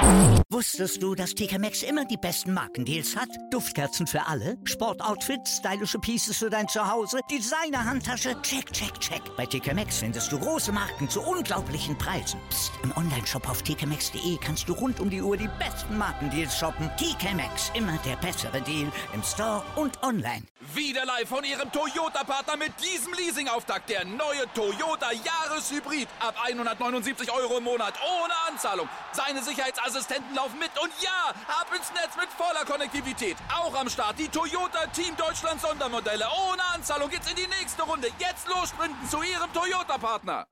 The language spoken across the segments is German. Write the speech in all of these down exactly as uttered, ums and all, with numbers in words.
Wusstest du, dass T K Maxx immer die besten Markendeals hat? Duftkerzen für alle, Sportoutfits, stylische Pieces für dein Zuhause, Designer-Handtasche, check, check, check. Bei T K Maxx findest du große Marken zu unglaublichen Preisen. Psst. Im Onlineshop auf t k maxx punkt d e kannst du rund um die Uhr die besten Markendeals shoppen. T K Maxx, immer der bessere Deal im Store und online. Wieder live von Ihrem Toyota-Partner mit diesem Leasing-Auftakt. Der neue Toyota Jahreshybrid. Ab hundertneunundsiebzig Euro im Monat. Ohne Anzahlung. Seine Sicherheitsassistenten laufen mit. Und ja, ab ins Netz mit voller Konnektivität. Auch am Start die Toyota Team Deutschland Sondermodelle. Ohne Anzahlung geht's in die nächste Runde. Jetzt los sprinten zu Ihrem Toyota-Partner.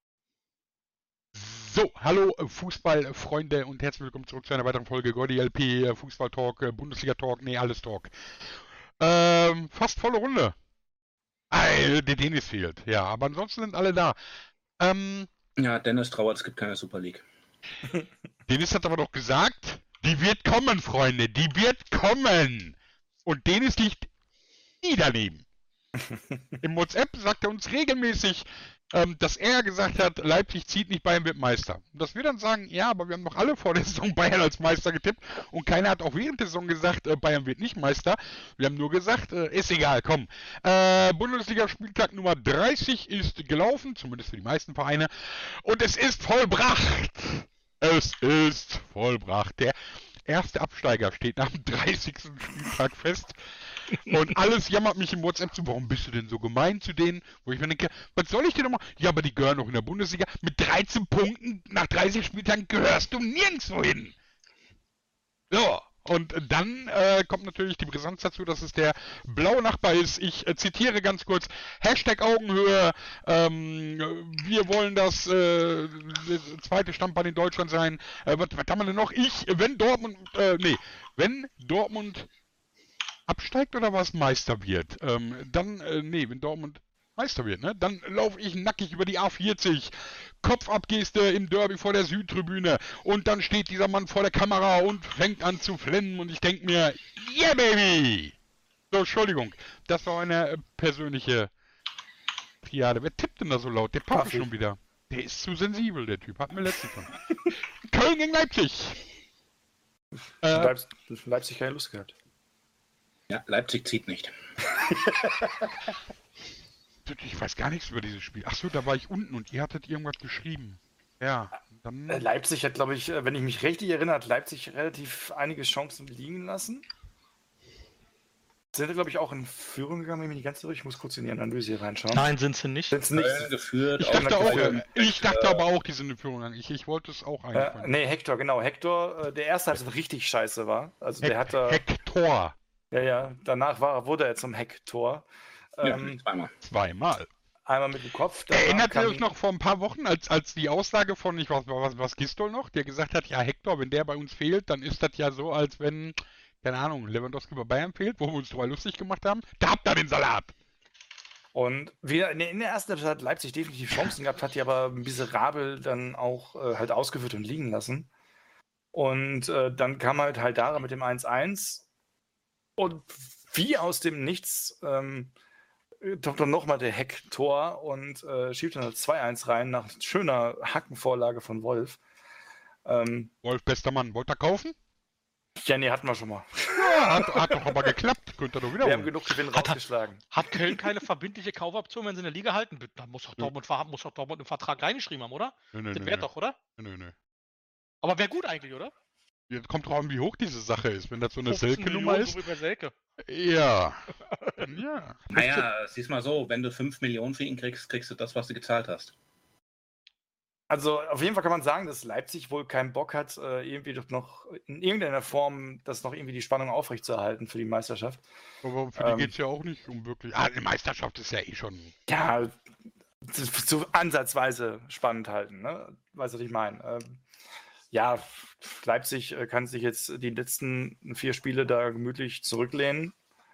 So, hallo Fußballfreunde und herzlich willkommen zurück zu einer weiteren Folge Gordy L P, Fußball-Talk, Bundesliga-Talk, nee, alles Talk. Ähm, fast volle Runde. Ah, der Dennis fehlt, ja, aber ansonsten sind alle da. Ähm, ja, Dennis trauert, es gibt keine Super League. Dennis hat aber doch gesagt, die wird kommen, Freunde, die wird kommen. Und Dennis liegt nie daneben. Im WhatsApp sagt er uns regelmäßig, ähm, dass er gesagt hat, Leipzig zieht nicht, Bayern wird Meister. Und dass wir dann sagen, ja, aber wir haben doch alle vor der Saison Bayern als Meister getippt und keiner hat auch während der Saison gesagt, äh, Bayern wird nicht Meister. Wir haben nur gesagt, äh, ist egal, komm. Äh, Bundesliga-Spieltag Nummer dreißig ist gelaufen, zumindest für die meisten Vereine, und es ist vollbracht. Es ist vollbracht. Der erste Absteiger steht nach dem dreißigsten Spieltag fest. Und alles jammert mich im WhatsApp zu, warum bist du denn so gemein zu denen? Wo ich mir denke, was soll ich dir nochmal? Ja, aber die gehören noch in der Bundesliga. Mit dreizehn Punkten nach dreißig Spieltagen gehörst du nirgendwo hin. So, und dann äh, kommt natürlich die Brisanz dazu, dass es der blaue Nachbar ist. Ich äh, zitiere ganz kurz, Hashtag Augenhöhe, ähm, wir wollen das äh, zweite Standbein in Deutschland sein. Äh, was, was haben wir denn noch? Ich, wenn Dortmund, äh, nee, wenn Dortmund absteigt oder was Meister wird, ähm, dann, äh, nee, wenn Dortmund Meister wird, ne, dann laufe ich nackig über die A vierzig, Kopfabgeste im Derby vor der Südtribüne und dann steht dieser Mann vor der Kamera und fängt an zu flennen und ich denke mir, yeah baby! So, Entschuldigung, das war eine äh, persönliche Triade. Wer tippt denn da so laut? Der Papa schon wieder. Der ist zu sensibel, der Typ, hatten wir letztens schon. Köln gegen Leipzig! Äh, Leipzig, Leipzig keine Lust gehabt. Ja, Leipzig zieht nicht. Ich weiß gar nichts über dieses Spiel. Achso, da war ich unten und ihr hattet irgendwas geschrieben. Ja, dann... Leipzig hat, glaube ich, wenn ich mich richtig erinnere, hat Leipzig relativ einige Chancen liegen lassen. Sind, glaube ich, auch in Führung gegangen, wenn ich mich nicht ganz durch. Ich muss kurz in die Analyse hier reinschauen. Nein, sind sie nicht. Sind sie nicht. Äh, geführt, ich dachte, auch, geführt. ich dachte aber auch, die sind in Führung gegangen. Ich, ich wollte es auch eigentlich. Äh, nee, Hector, genau. Hector, der erste, als richtig scheiße war. Also Hek der hatte. Hector. Ja, ja, danach war, wurde er zum Hector. Ja, ähm, zweimal. Zweimal. Einmal mit dem Kopf. Erinnert ihr euch noch vor ein paar Wochen, als, als die Aussage von, ich weiß was, was Gistol noch, der gesagt hat, ja Hector, wenn der bei uns fehlt, dann ist das ja so, als wenn, keine Ahnung, Lewandowski bei Bayern fehlt, wo wir uns drüber lustig gemacht haben. Da habt ihr den Salat! Und wieder in der ersten Halbzeit hat Leipzig definitiv Chancen gehabt, hat die aber miserabel dann auch äh, halt ausgeführt und liegen lassen. Und äh, dann kam halt halt Dara mit dem eins eins. Und wie aus dem Nichts ähm, kommt dann nochmal der Hector und äh, schiebt dann das zwei eins rein nach schöner Hackenvorlage von Wolf. Ähm, Wolf, bester Mann, wollt ihr kaufen? Ja, nee, hatten wir schon mal. Ja, hat, hat doch aber geklappt. Könnt ihr doch wieder Wir holen. haben genug Gewinn Hat- rausgeschlagen. Hat Köln keine verbindliche Kaufoption, wenn sie in der Liga halten? Da muss doch Dortmund, ver- muss doch Dortmund im Vertrag reingeschrieben haben, oder? Nö, nö, Das nö, wäre nö. doch, oder? Nö, nö. Aber wäre gut eigentlich, oder? Jetzt kommt drauf an, wie hoch diese Sache ist. Wenn das so eine fünfzehn Selke-Nummer Millionen, ist. so wie bei Selke. Ja. Ja. Naja, siehst mal so, wenn du fünf Millionen für ihn kriegst, kriegst du das, was du gezahlt hast. Also auf jeden Fall kann man sagen, dass Leipzig wohl keinen Bock hat, äh, irgendwie doch noch in irgendeiner Form das noch irgendwie die Spannung aufrechtzuerhalten für die Meisterschaft. Aber für Ähm, die geht es ja auch nicht um wirklich. Ah, eine Meisterschaft ist ja eh schon. Ja, zu, zu ansatzweise spannend halten, ne? Weißt du, was ich meine? Ähm, ja, Leipzig äh, kann sich jetzt die letzten vier Spiele da gemütlich zurücklehnen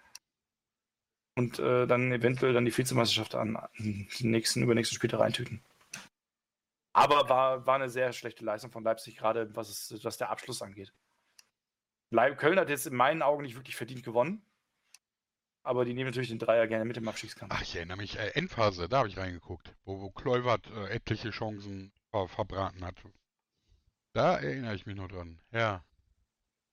und äh, dann eventuell dann die Vizemeisterschaft an, an den nächsten, übernächsten Spiel da reintüten. Aber war, war eine sehr schlechte Leistung von Leipzig, gerade was, es, was der Abschluss angeht. Leip Köln hat jetzt in meinen Augen nicht wirklich verdient gewonnen. Aber die nehmen natürlich den Dreier gerne mit im Abstiegskampf. Ach, ich erinnere mich, äh, Endphase, da habe ich reingeguckt, wo, wo Kluivert äh, etliche Chancen ver verbraten hat. Da erinnere ich mich noch dran, ja.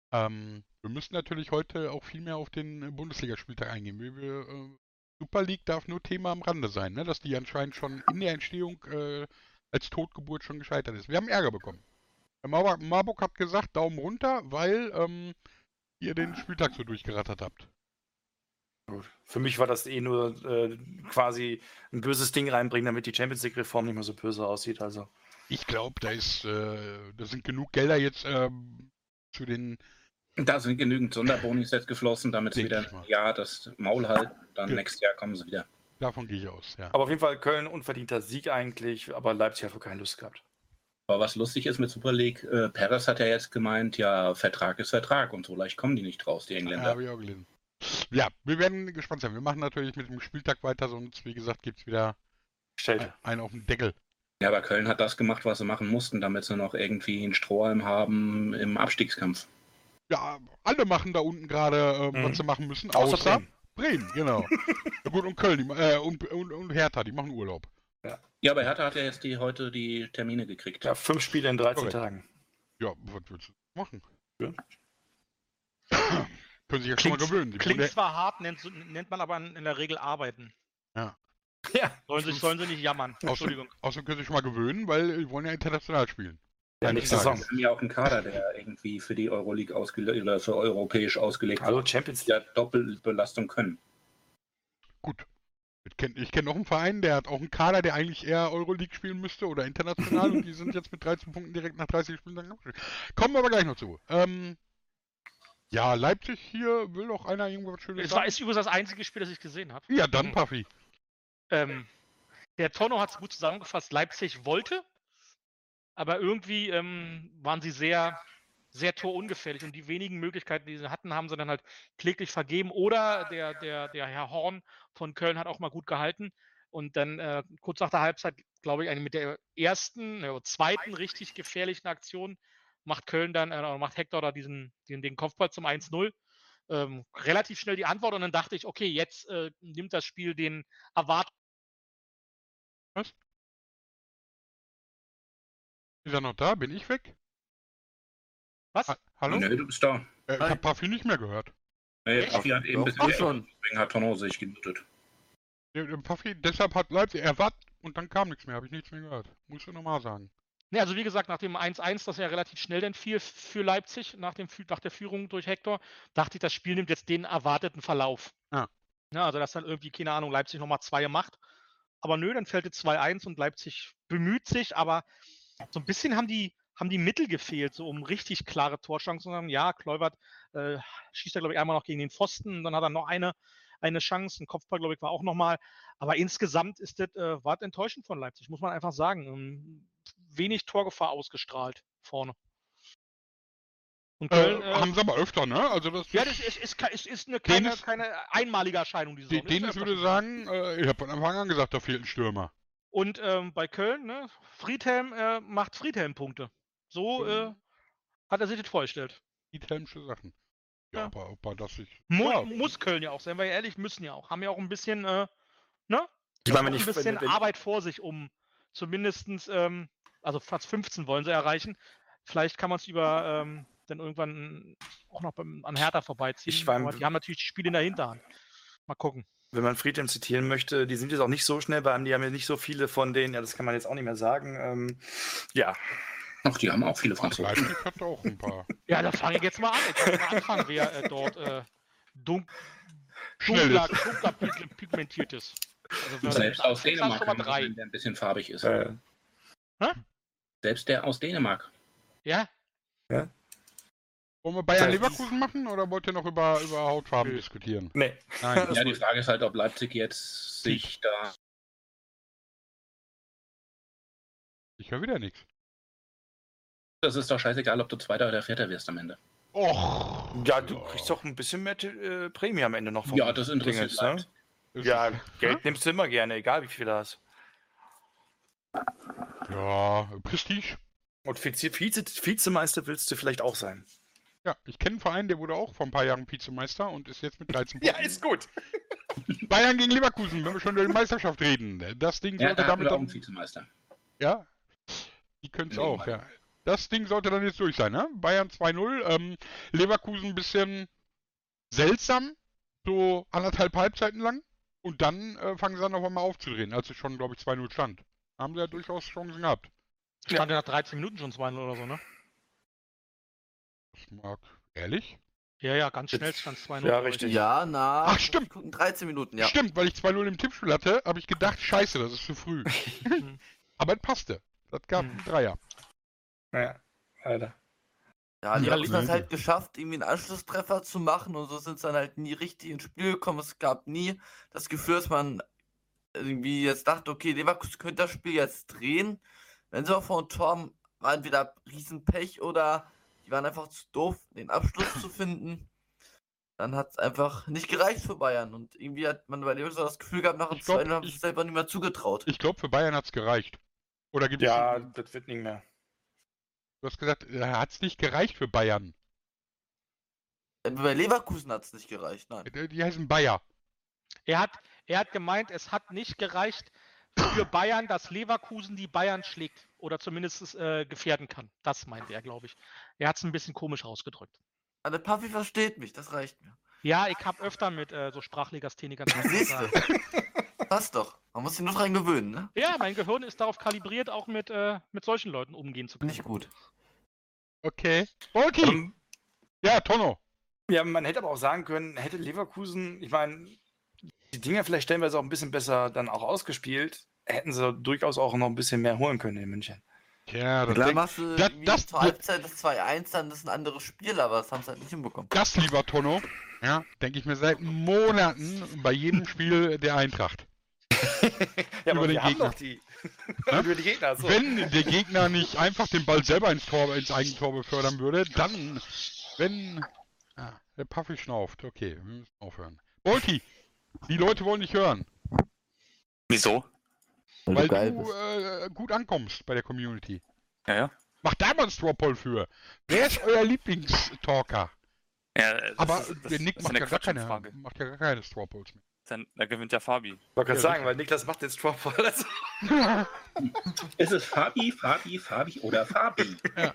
Ähm, wir müssen natürlich heute auch viel mehr auf den äh, Bundesligaspieltag eingehen. Wir, wir, äh, Super League darf nur Thema am Rande sein, ne? Dass die anscheinend schon in der Entstehung äh, als Totgeburt schon gescheitert ist. Wir haben Ärger bekommen. Der Marburg, Marburg hat gesagt, Daumen runter, weil ähm, ihr den Spieltag so durchgerattert habt. Für mich war das eh nur äh, quasi ein böses Ding reinbringen, damit die Champions League-Reform nicht mehr so böse aussieht. Also. Ich glaube, da ist, äh, da sind genug Gelder jetzt ähm, zu den. Da sind genügend Sonderbonis jetzt geflossen, damit sie Denk wieder ich mal. ein Jahr das Maul halten. Dann Ja. nächstes Jahr kommen sie wieder. Davon gehe ich aus, ja. Aber auf jeden Fall Köln unverdienter Sieg eigentlich, aber Leipzig hat wohl keine Lust gehabt. Aber was lustig ist mit Super League, äh, Perez hat ja jetzt gemeint, ja, Vertrag ist Vertrag und so leicht kommen die nicht raus, die Ja, Engländer. habe ich auch gelesen. Ja, wir werden gespannt sein. Wir machen natürlich mit dem Spieltag weiter, sonst, wie gesagt, gibt es wieder Stellt. einen auf den Deckel. Ja, aber Köln hat das gemacht, was sie machen mussten, damit sie noch irgendwie einen Strohhalm haben im Abstiegskampf. Ja, alle machen da unten gerade, ähm, Mhm. was sie machen müssen, Außer außer, Bremen. Bremen. genau. Ja, gut, und Köln, die, äh, und, und, und Hertha, die machen Urlaub. Ja, aber Hertha hat ja jetzt die, heute die Termine gekriegt. Ja, fünf Spiele in dreizehn Korrekt. Tagen. Ja, was willst du machen? Ja. Können sich ja schon mal Klingt, gewöhnen. Die klingt wohnen zwar hart, nennt, nennt man aber in, in der Regel arbeiten. Ja. Sollen, sich, sollen sie nicht jammern. ja, außerdem, Entschuldigung. außerdem können sie sich schon mal gewöhnen, weil die wollen ja international spielen. Ja, Eines nächste Tages. Saison. Wir haben ja auch einen Kader, der irgendwie für die Euroleague ausgelegt oder für europäisch ausgelegt Hallo, wird, Champions die League. ja Doppelbelastung können. Gut. Ich kenne ich kenn noch einen Verein, der hat auch einen Kader, der eigentlich eher Euroleague spielen müsste oder international und die sind jetzt mit dreizehn Punkten direkt nach dreißig Spieltagen abgeschlossen. Kommen wir aber gleich noch zu. Ähm, ja, Leipzig hier, will doch einer irgendwas Schönes Es war sagen? ist übrigens das einzige Spiel, das ich gesehen habe. Ja, dann Puffy. Ähm, der Tono hat es gut zusammengefasst. Leipzig wollte, aber irgendwie ähm, waren sie sehr, sehr torungefährlich und die wenigen Möglichkeiten, die sie hatten, haben sie dann halt kläglich vergeben. Oder der, der, der Herr Horn von Köln hat auch mal gut gehalten. Und dann äh, kurz nach der Halbzeit, glaube ich, eine mit der ersten, äh, zweiten richtig gefährlichen Aktion macht Köln dann, äh, macht Hector da diesen, den, den Kopfball zum eins null. Ähm, relativ schnell die Antwort und dann dachte ich, okay, jetzt äh, nimmt das Spiel den Erwartungen. Ist er noch da? Bin ich weg? Was? Ha Hallo? Nö, du bist da. Äh, ich habe Puffy nicht mehr gehört. Nee, Echt? Puffy hat eben ein bisschen Ach, mehr, schon. deswegen hat Tono sich gemutet. Der, der Puffy, deshalb hat Leipzig, er war und dann kam nichts mehr, habe ich nichts mehr gehört. Musst du nochmal sagen. Ne, also wie gesagt, nach dem eins eins, das ja relativ schnell dann fiel für Leipzig, nach, dem, Fü- nach der Führung durch Hector, dachte ich, das Spiel nimmt jetzt den erwarteten Verlauf. Ja. Ja, also dass dann irgendwie, keine Ahnung, Leipzig nochmal zwei macht. Aber nö, dann fällt jetzt zwei eins und Leipzig bemüht sich, aber so ein bisschen haben die, haben die Mittel gefehlt, so um richtig klare Torchancen zu haben. Ja, Kluivert äh, schießt er, glaube ich, einmal noch gegen den Pfosten, dann hat er noch eine, eine Chance, ein Kopfball, glaube ich, war auch nochmal. Aber insgesamt ist das, äh, war das enttäuschend von Leipzig, muss man einfach sagen. Ähm, wenig Torgefahr ausgestrahlt vorne. Und Köln, Äh, äh, haben sie aber öfter, ne? Also das ja, das ist, ist, ke- ist, ist eine, Den keine, ist- keine einmalige Erscheinung diese De Saison. Das ist Dennis öfter würde schon. sagen, äh, ich habe von Anfang an gesagt, da fehlt ein Stürmer. Und ähm, bei Köln, ne, Friedhelm äh, macht Friedhelm-Punkte. So äh, hat er sich das vorgestellt. Die Helmsche Sachen. Ja, Ja. aber ob er das sich. Mu ja, Muss Köln ja auch, seien wir ehrlich, müssen ja auch. Haben ja auch ein bisschen, äh, ne? Ich meine, Auch wenn ein ich, bisschen wenn, wenn, Arbeit vor sich, um zumindestens, ähm, also fast fünfzehn wollen sie erreichen. Vielleicht kann man es über ähm, dann irgendwann auch noch beim, an Hertha vorbeiziehen. Ich war im- aber die haben natürlich die Spiele in der Hinterhand. Mal gucken. wenn man Friedhelm zitieren möchte, die sind jetzt auch nicht so schnell, weil die haben ja nicht so viele von denen, ja, das kann man jetzt auch nicht mehr sagen. Ähm, ja, Ach, die haben auch viele Franzosen. Leipzig hat auch ein paar. Ja, dann fange ich jetzt mal an. Ich kann mal anfangen, wer äh, dort äh, dunk Schnell dunkler, ist. dunkler pig- pigmentiert ist. Also wenn- Selbst aus Fix hast Dänemark, schon mal kann man drei. sagen, der ein bisschen farbig ist. äh, Selbst der aus Dänemark. Ja, Wollen wir Bayern Das heißt, Leverkusen machen oder wollt ihr noch über, über Hautfarben Nö. diskutieren? nee. Nein. Ja, die Frage ist halt, ob Leipzig jetzt sich da. Ich höre wieder nichts. Das ist doch scheißegal, ob du Zweiter oder Vierter wirst am Ende. Och. Ja, du kriegst doch ein bisschen mehr äh, Prämie am Ende noch vom Ja, das interessiert Dingens, ne? Leipzig. Das Ja, ist- Geld nimmst du immer gerne, egal wie viel du hast. Ja, Prestige. Und Vize, Vize, Vizemeister willst du vielleicht auch sein. Ja, ich kenne einen Verein, der wurde auch vor ein paar Jahren Vizemeister und ist jetzt mit dreizehn Punkten. gut. Bayern gegen Leverkusen, wenn wir schon über die Meisterschaft reden. Das Ding Ja, sollte da haben damit wir auch einen dann. Vizemeister. Ja, die können es Nee, auch, Mann. ja. das Ding sollte dann jetzt durch sein, ne? Bayern zwei null, ähm, Leverkusen ein bisschen seltsam, so anderthalb Halbzeiten lang. Und dann äh, fangen sie an, auf einmal aufzudrehen, als es schon, glaube ich, zwei null stand. Haben sie ja durchaus Chancen gehabt. Stand ja nach dreizehn Minuten schon zwei null oder so, ne? Das mag, ehrlich? Ja, ja, ganz schnell stand es zwei null. Ja, glaub ich. richtig. Ja, na. Ach, stimmt. wir gucken dreizehn Minuten, ja. Stimmt, weil ich zwei null im Tippspiel hatte, habe ich gedacht, scheiße, das ist zu früh. Aber es passte. Das gab Hm. einen Dreier. Ja, Alter. Ja, die Ja, haben es Leute. halt geschafft, irgendwie einen Anschlusstreffer zu machen und so sind es dann halt nie richtig ins Spiel gekommen. Es gab nie das Gefühl, dass man irgendwie jetzt dachte, okay, Leverkusen könnte das Spiel jetzt drehen. Wenn sie auch vor dem Tor haben, war entweder Riesenpech oder die waren einfach zu doof, den Abschluss zu finden. Dann hat es einfach nicht gereicht für Bayern und irgendwie hat man bei Leverkusen das Gefühl gehabt, nach dem Ich glaub, zwei null haben sie ich- es selber nicht mehr zugetraut. Ich glaube, für Bayern hat es gereicht. Oder gibt Ja, es... das wird nicht mehr. Du hast gesagt, hat es nicht gereicht für Bayern. Äh, Bei Leverkusen hat es nicht gereicht, nein. Die die heißen Bayer. Er hat, er hat gemeint, es hat nicht gereicht für Bayern, dass Leverkusen die Bayern schlägt oder zumindest äh, gefährden kann. Das meinte er, glaube ich. Er hat es ein bisschen komisch ausgedrückt. Aber der Puffy versteht mich, das reicht mir. Ja, ich habe öfter mit äh, so Sprachlegasthenikern zu Siehst tun. du? Passt doch. Man muss sich nur dran gewöhnen, ne? Ja, mein Gehirn ist darauf kalibriert, auch mit, äh, mit solchen Leuten umgehen zu können. Nicht gut. Okay. Volki! Ähm, Ja, Tonno. ja, man hätte aber auch sagen können, hätte Leverkusen, ich meine, die Dinger vielleicht stellenweise auch ein bisschen besser dann auch ausgespielt, hätten sie durchaus auch noch ein bisschen mehr holen können in München. Ja, das, Klar denk, machst du das- wie das- zur Halbzeit das zwei eins, dann ist ein anderes Spiel, aber das haben sie halt nicht hinbekommen. das, lieber Tonno, ja, denke ich mir seit Monaten bei jedem Spiel der Eintracht. Ja, Über aber den wir haben Gegner. doch die. Über die Gegner. So. Wenn der Gegner nicht einfach den Ball selber ins Tor, ins Eigentor befördern würde, dann, wenn... Ah, der Puffy schnauft. Okay, wir müssen aufhören. Volki, die Leute wollen dich hören, Wieso? weil du geil du bist. äh, gut ankommst bei der Community. Ja, ja. Mach da mal ein Strawpoll für. Wer ist euer Lieblingstalker? ja das Aber ist, das, der Nick das ist macht eine ja, gar keine, Quatschfrage. macht ja gar keine Strawpolls mehr. Dann, da gewinnt ja Fabi. Ich wollte gerade Ja, sagen, weil Niklas macht den Strawpoll. Also. Ist es Fabi, Fabi, Fabi oder Fabi?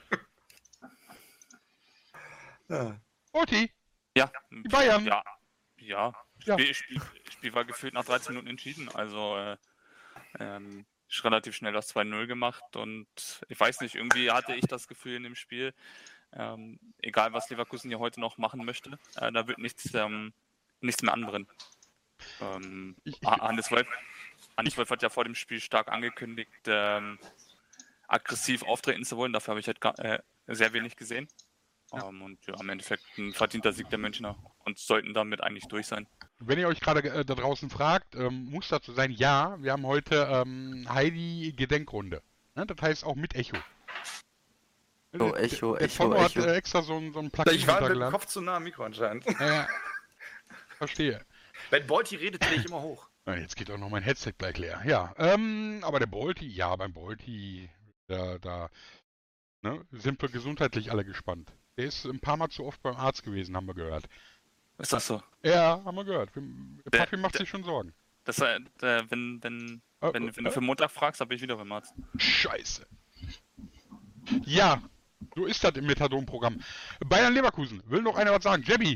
Ja. Volki, Ja. die Bayern. Ja. Ja. Ja. Spiel, Spiel, Spiel war gefühlt nach dreizehn Minuten entschieden. Also äh, ähm, ist relativ schnell das zwei null gemacht und ich weiß nicht, irgendwie hatte ich das Gefühl in dem Spiel, ähm, egal was Leverkusen hier heute noch machen möchte, äh, da wird nichts, ähm, nichts mehr anbrennen. Ähm, Ich- ich- Ha- Hannes Wolf, Hannes Wolf hat ja vor dem Spiel stark angekündigt, ähm, aggressiv auftreten zu wollen. Dafür habe ich halt gar, äh, sehr wenig gesehen. Ähm, und ja, im Endeffekt ein verdienter Sieg der Münchner und sollten damit eigentlich durch sein. Wenn ihr euch gerade äh, da draußen fragt, ähm, muss dazu sein, ja, wir haben heute ähm, Heidi Gedenkrunde. Ne? Das heißt auch mit Echo. Oh, Echo, der Echo, Tonno hat Echo. äh, extra so ein, so ein Plugin Ich war mit dem runtergeladen. Kopf zu nah am Mikro anscheinend. Ja, ja. Verstehe. Wenn Bolti redet, drehe ich immer hoch. Na, jetzt geht auch noch mein Headset gleich leer. Ja, ähm, aber der Bolti, ja, beim Bolti, da, da ne, sind wir gesundheitlich alle gespannt. Der ist ein paar Mal zu oft beim Arzt gewesen, haben wir gehört. Ist das so? Ja, haben wir gehört. Wir- Der Der- Puffy macht der- sich schon Sorgen. Das, äh, der, wenn, wenn, Äh, wenn, wenn äh, du für Montag fragst, habe ich wieder beim Arzt. Scheiße. Ja, so ist das im Methadon-Programm. Bayern Leverkusen, will noch einer was sagen? Jebby!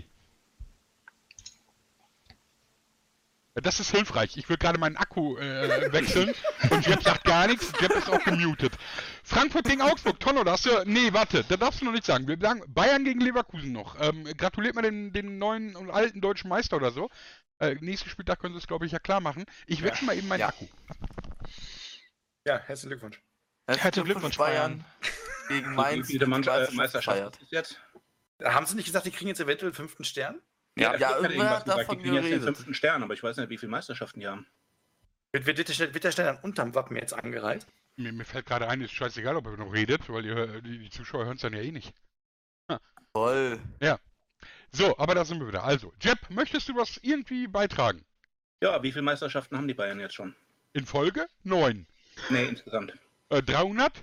Das ist hilfreich. Ich will gerade meinen Akku äh, wechseln und Jeb sagt gar nichts. Jeb ist auch gemutet. Frankfurt gegen Augsburg. Tonno, da hast du... Nee, warte, da darfst du noch nicht sagen. Wir sagen Bayern gegen Leverkusen noch. Ähm, gratuliert mal den, den neuen und alten deutschen Meister oder so. Äh, nächsten Spieltag können sie es, glaube ich, ja klar machen. Ich wechsle mal eben meinen Ja. Akku. Ja, herzlichen Glückwunsch. Herzlichen Glückwunsch, Bayern. Gegen Wie Mainz. viele Mann- äh, Meisterschaft Meisterschaften gefeiert. ist jetzt? Haben Sie nicht gesagt, die kriegen jetzt eventuell fünften Stern? Ja, da ja, steht irgendwer irgendwas hat gesagt, davon die kriegen jetzt den geredet. fünften Stern, aber ich weiß nicht, wie viele Meisterschaften die haben. Wird, wird, der Stern- wird der Stern dann unterm Wappen jetzt angereiht? Mir, mir fällt gerade ein, ist scheißegal, ob ihr noch redet, weil ihr, die, die Zuschauer hören es dann ja eh nicht. Voll. So, aber da sind wir wieder. Also, Jeb, möchtest du was irgendwie beitragen? Ja, wie viele Meisterschaften haben die Bayern jetzt schon? In Folge? Neun. Nee, insgesamt. Äh, dreihundert?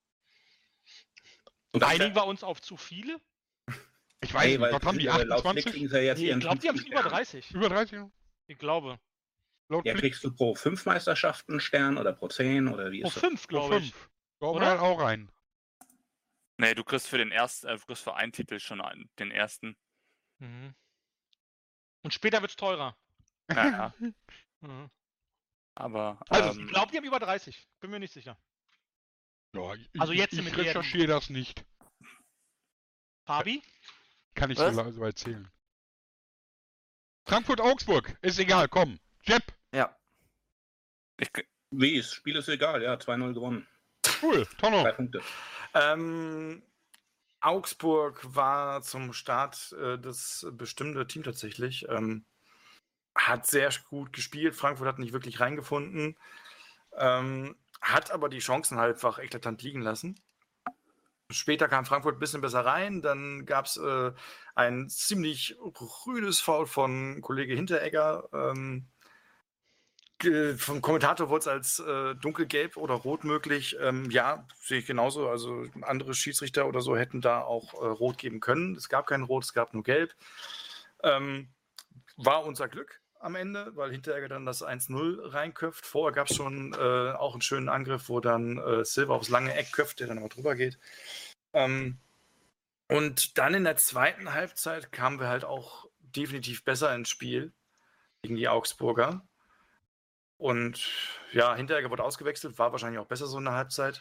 Und Einigen wir uns auf zu viele? Ich weiß Nee, nicht, weil was haben die? äh, laut Flick achtundzwanzig? kriegen sie ja jetzt Nee, ich ihren glaube, die haben fünften über Stern. dreißig. Über dreißig? Ich glaube. Laut Ja, Flick kriegst du pro fünf Meisterschaften einen Stern oder pro zehn oder wie Pro ist das? fünf, nur glaube ich. fünf. Glauben Oder? wir halt auch rein. Nee, du kriegst für den ersten, äh, du kriegst für einen Titel schon einen, den ersten. Mhm. Und später wird's teurer. Ja, ja. Mhm. Aber Also, Ich ähm, glaube, die haben über dreißig. Bin mir nicht sicher. Ja, ich, Also jetzt ich, ich mit Erden. recherchiere das nicht. Fabi? Kann ich Was? so, so erzählen. Frankfurt-Augsburg, ist egal, komm. Jeb, Ja. ich, Wie ist? Spiel ist egal, ja, zwei null gewonnen. cool, Tonno. Drei Punkte. Ähm, Augsburg war zum Start äh, das bestimmte Team tatsächlich. Ähm, hat sehr gut gespielt. Frankfurt hat nicht wirklich reingefunden. Ähm, hat aber die Chancen halt einfach eklatant liegen lassen. Später kam Frankfurt ein bisschen besser rein. Dann gab es äh, ein ziemlich grünes Foul von Kollege Hinteregger. Ähm, ge- vom Kommentator wurde es als äh, dunkelgelb oder rot möglich. Ähm, ja, sehe ich genauso. Also andere Schiedsrichter oder so hätten da auch äh, rot geben können. Es gab kein Rot, es gab nur gelb. Ähm, war unser Glück am Ende, weil Hinteregger dann das eins null reinköpft. Vorher gab es schon äh, auch einen schönen Angriff, wo dann äh, Silva aufs lange Eck köpft, der dann aber drüber geht. Ähm, und dann in der zweiten Halbzeit kamen wir halt auch definitiv besser ins Spiel gegen die Augsburger. Und ja, Hinteregger wurde ausgewechselt, war wahrscheinlich auch besser so in der Halbzeit.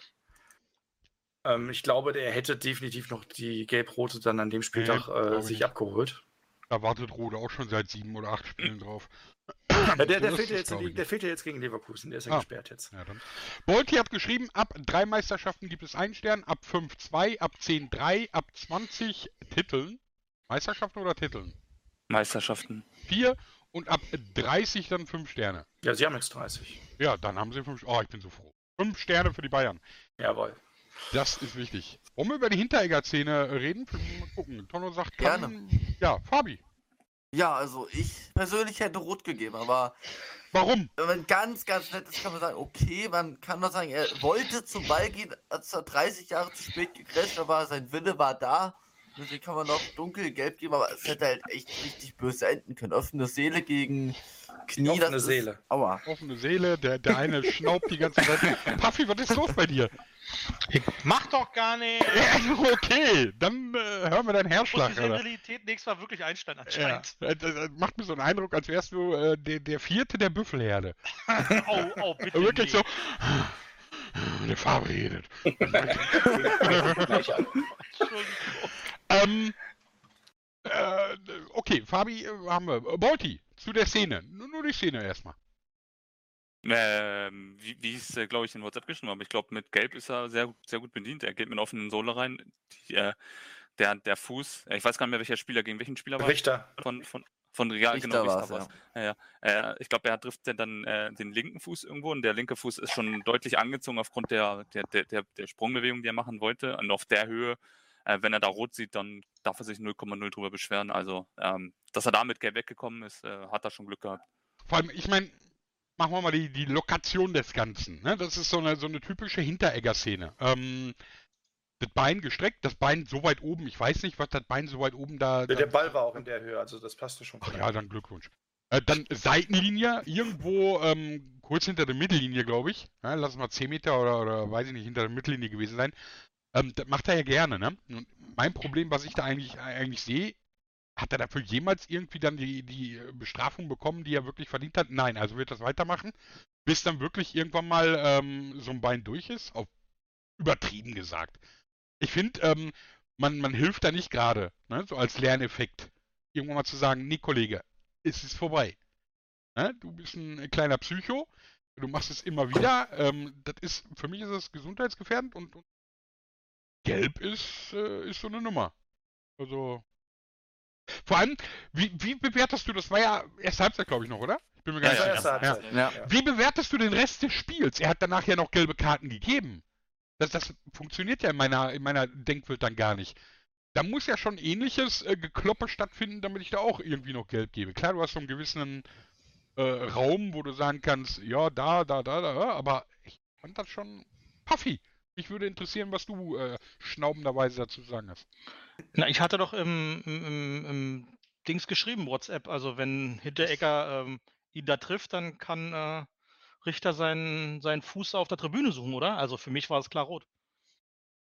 Ähm, ich glaube, der hätte definitiv noch die Gelb-Rote dann an dem Spieltag Nee, äh, glaube ich sich nicht. abgeholt. Da wartet Rode auch schon seit sieben oder acht Spielen drauf. Ja, der, So der, ist fehlt ja es, jetzt, in glaub die, ich der nicht. fehlt ja jetzt gegen Leverkusen, der ist ja Ah. gesperrt jetzt. Ja, dann. Bolti hat geschrieben, ab drei Meisterschaften gibt es einen Stern, ab fünf zwei, ab zehn drei, ab zwanzig Titeln. Meisterschaften oder Titeln? Meisterschaften. vier und ab dreißig dann fünf Sterne. Ja, sie haben jetzt dreißig. Ja, dann haben sie fünf. Oh, ich bin so froh. fünf Sterne für die Bayern. Jawohl. Das ist wichtig. Wollen wir über die Hinteregger-Szene reden? Mal gucken. Tonno sagt, kann, Gerne. ja, Fabi. Ja, also ich persönlich hätte rot gegeben, aber Warum? wenn man ganz, ganz nett ist, kann man sagen, okay, man kann doch sagen, er wollte zum Ball gehen, als er dreißig Jahre zu spät gecrasht, aber sein Wille war da. Deswegen kann man noch dunkelgelb geben, aber es hätte halt echt richtig böse enden können. Offene Seele gegen Knie. Offene das Seele. Ist, aua. Offene Seele, der, der eine schnaubt die ganze Zeit. Paffi, was ist los bei dir? Mach doch gar nicht! Ja, okay, dann äh, hören wir deinen Muss Herzschlag, diese Alter. Realität nächstes Mal wirklich einstellen Ja, anscheinend. äh, das, das macht mir so einen Eindruck, als wärst du äh, der, der vierte der Büffelherde. Oh, oh, bitte Wirklich nee. so. Der Farbe redet. Gleich an. Entschuldigung. ähm, äh, okay, Fabi äh, haben wir. Äh, Bolti, zu der Szene. Nur, nur die Szene erstmal. Ähm, wie, wie ich es, äh, glaube ich, in WhatsApp geschrieben habe. Ich glaube, mit Gelb ist er sehr, sehr gut bedient. Er geht mit offenen Sohle rein. Die, äh, der, der Fuß, äh, ich weiß gar nicht mehr, welcher Spieler gegen welchen Spieler war. Richter. Von, von, von ja, Richter genau, war's, Richter war's. Ja. Ja, ja. Äh, ich glaube, er trifft dann äh, den linken Fuß irgendwo und der linke Fuß ist schon deutlich angezogen aufgrund der, der, der, der, der Sprungbewegung, die er machen wollte. Und auf der Höhe, äh, wenn er da rot sieht, dann darf er sich null Komma null drüber beschweren. Also, ähm, dass er da mit Gelb weggekommen ist, äh, hat er schon Glück gehabt. Vor allem, ich meine, machen wir mal die, die Lokation des Ganzen. Ne? Das ist so eine, so eine typische Hinteregger-Szene. Ähm, das Bein gestreckt, das Bein so weit oben. Ich weiß nicht, was das Bein so weit oben da. Der, da der Ball war auch in der Höhe, also das passte schon. Ach ja, dann Glückwunsch. Äh, dann Seitenlinie, irgendwo ähm, kurz hinter der Mittellinie, glaube ich. Ja, lass es mal zehn Meter oder, oder weiß ich nicht, hinter der Mittellinie gewesen sein. Ähm, das macht er ja gerne, ne? Und mein Problem, was ich da eigentlich, eigentlich sehe, hat er dafür jemals irgendwie dann die, die Bestrafung bekommen, die er wirklich verdient hat? Nein, also wird das weitermachen, bis dann wirklich irgendwann mal ähm, so ein Bein durch ist. Auf übertrieben gesagt. Ich finde, ähm, man, man hilft da nicht gerade, ne? So als Lerneffekt. Irgendwann mal zu sagen, nee, Kollege, es ist vorbei. Ne? Du bist ein kleiner Psycho, du machst es immer wieder. Ähm, das ist, für mich ist das gesundheitsgefährdend und, und Gelb ist, äh, ist so eine Nummer. Also. Vor allem, wie, wie bewertest du, das war ja erste Halbzeit, glaube ich, noch, oder? Ich bin mir gar Ja, nicht ja, sicher. erste Halbzeit. Ja. Ja. Wie bewertest du den Rest des Spiels? Er hat danach ja noch gelbe Karten gegeben. Das, das funktioniert ja in meiner, in meiner Denkwelt dann gar nicht. Da muss ja schon ähnliches äh, Gekloppe stattfinden, damit ich da auch irgendwie noch gelb gebe. Klar, du hast so einen gewissen äh, Raum, wo du sagen kannst, ja, da, da, da, da, aber ich fand das schon Puffy. Mich würde interessieren, was du äh, schnaubenderweise dazu sagen hast. Na, ich hatte doch im, im, im, im Dings geschrieben, WhatsApp, also wenn Hinteregger ähm, ihn da trifft, dann kann äh, Richter seinen, seinen Fuß auf der Tribüne suchen, oder? Also für mich war es klar rot.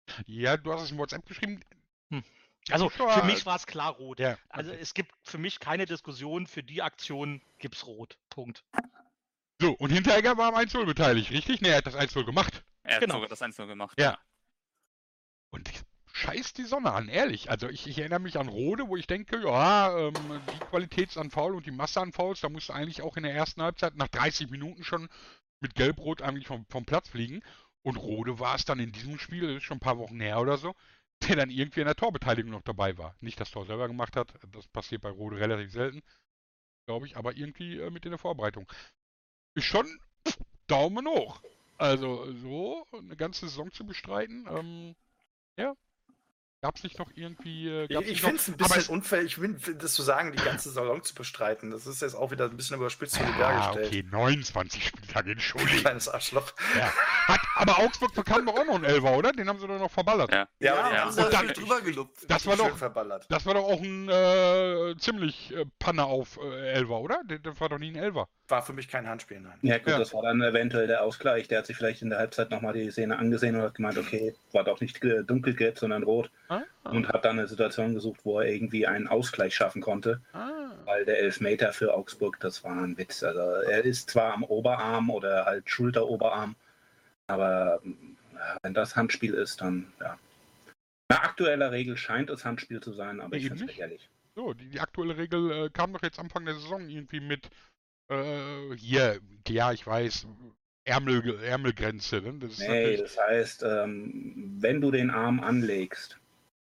Ja, du hast es in WhatsApp geschrieben. Also Ja, für mich war es klar rot. Ja, Also okay. es gibt für mich keine Diskussion, für die Aktion gibt's rot. Punkt. So, und Hinteregger war am eins null beteiligt, richtig? Ne, er hat das eins null gemacht. Er hat Genau. sogar das eins null gemacht. Ja. Und ich scheiß die Sonne an, ehrlich. Also ich, ich erinnere mich an Rode, wo ich denke, ja, ähm, die Qualität an Foul und die Masse an Fouls, da musst du eigentlich auch in der ersten Halbzeit nach dreißig Minuten schon mit Gelb-Rot eigentlich vom, vom Platz fliegen. Und Rode war es dann in diesem Spiel, das ist schon ein paar Wochen her oder so, der dann irgendwie in der Torbeteiligung noch dabei war. Nicht das Tor selber gemacht hat, das passiert bei Rode relativ selten, glaube ich, aber irgendwie äh, mit in der Vorbereitung. Ist schon Daumen hoch. Also so eine ganze Saison zu bestreiten, ähm, ja. Gab es nicht noch irgendwie... Äh, Ich, gab's ich nicht finde es noch- ein bisschen aber es- unfair, ich finde das zu sagen, die ganze Saison zu bestreiten. Das ist jetzt auch wieder ein bisschen überspitzt vor die Berge Ja, gestellt. okay, neunundzwanzig Spieltage, Entschuldigung. Kleines Arschloch. Ja. Hat, aber Augsburg bekam doch auch noch einen Elfer, oder? Den haben sie doch noch verballert. Ja. Ja, Ja, aber ja. die und haben dann sie drüber gelupft. Das war schön doch, verballert. das war doch auch ein äh, ziemlich äh, Panne auf äh, Elfer, oder? Das, das war doch nie ein Elfer. War für mich kein Handspiel, nein. Ja gut, Ja. das war dann eventuell der Ausgleich. Der hat sich vielleicht in der Halbzeit nochmal die Szene angesehen und hat gemeint, okay, war doch nicht äh, dunkelgelb, sondern rot. Ah, Und hat dann eine Situation gesucht, wo er irgendwie einen Ausgleich schaffen konnte. ah. Weil der Elfmeter für Augsburg, das war ein Witz. Also er ist zwar am Oberarm oder halt Schulteroberarm, aber ja, wenn das Handspiel ist, dann ja. Nach aktueller Regel scheint es Handspiel zu sein, aber Ja, ich eben finde es nicht. lächerlich. So, die, die aktuelle Regel äh, kam doch jetzt Anfang der Saison irgendwie mit, äh, hier, ja, ich weiß, Ärmel, Ärmelgrenze. Ne? Das ist Nee, natürlich- das heißt, ähm, wenn du den Arm anlegst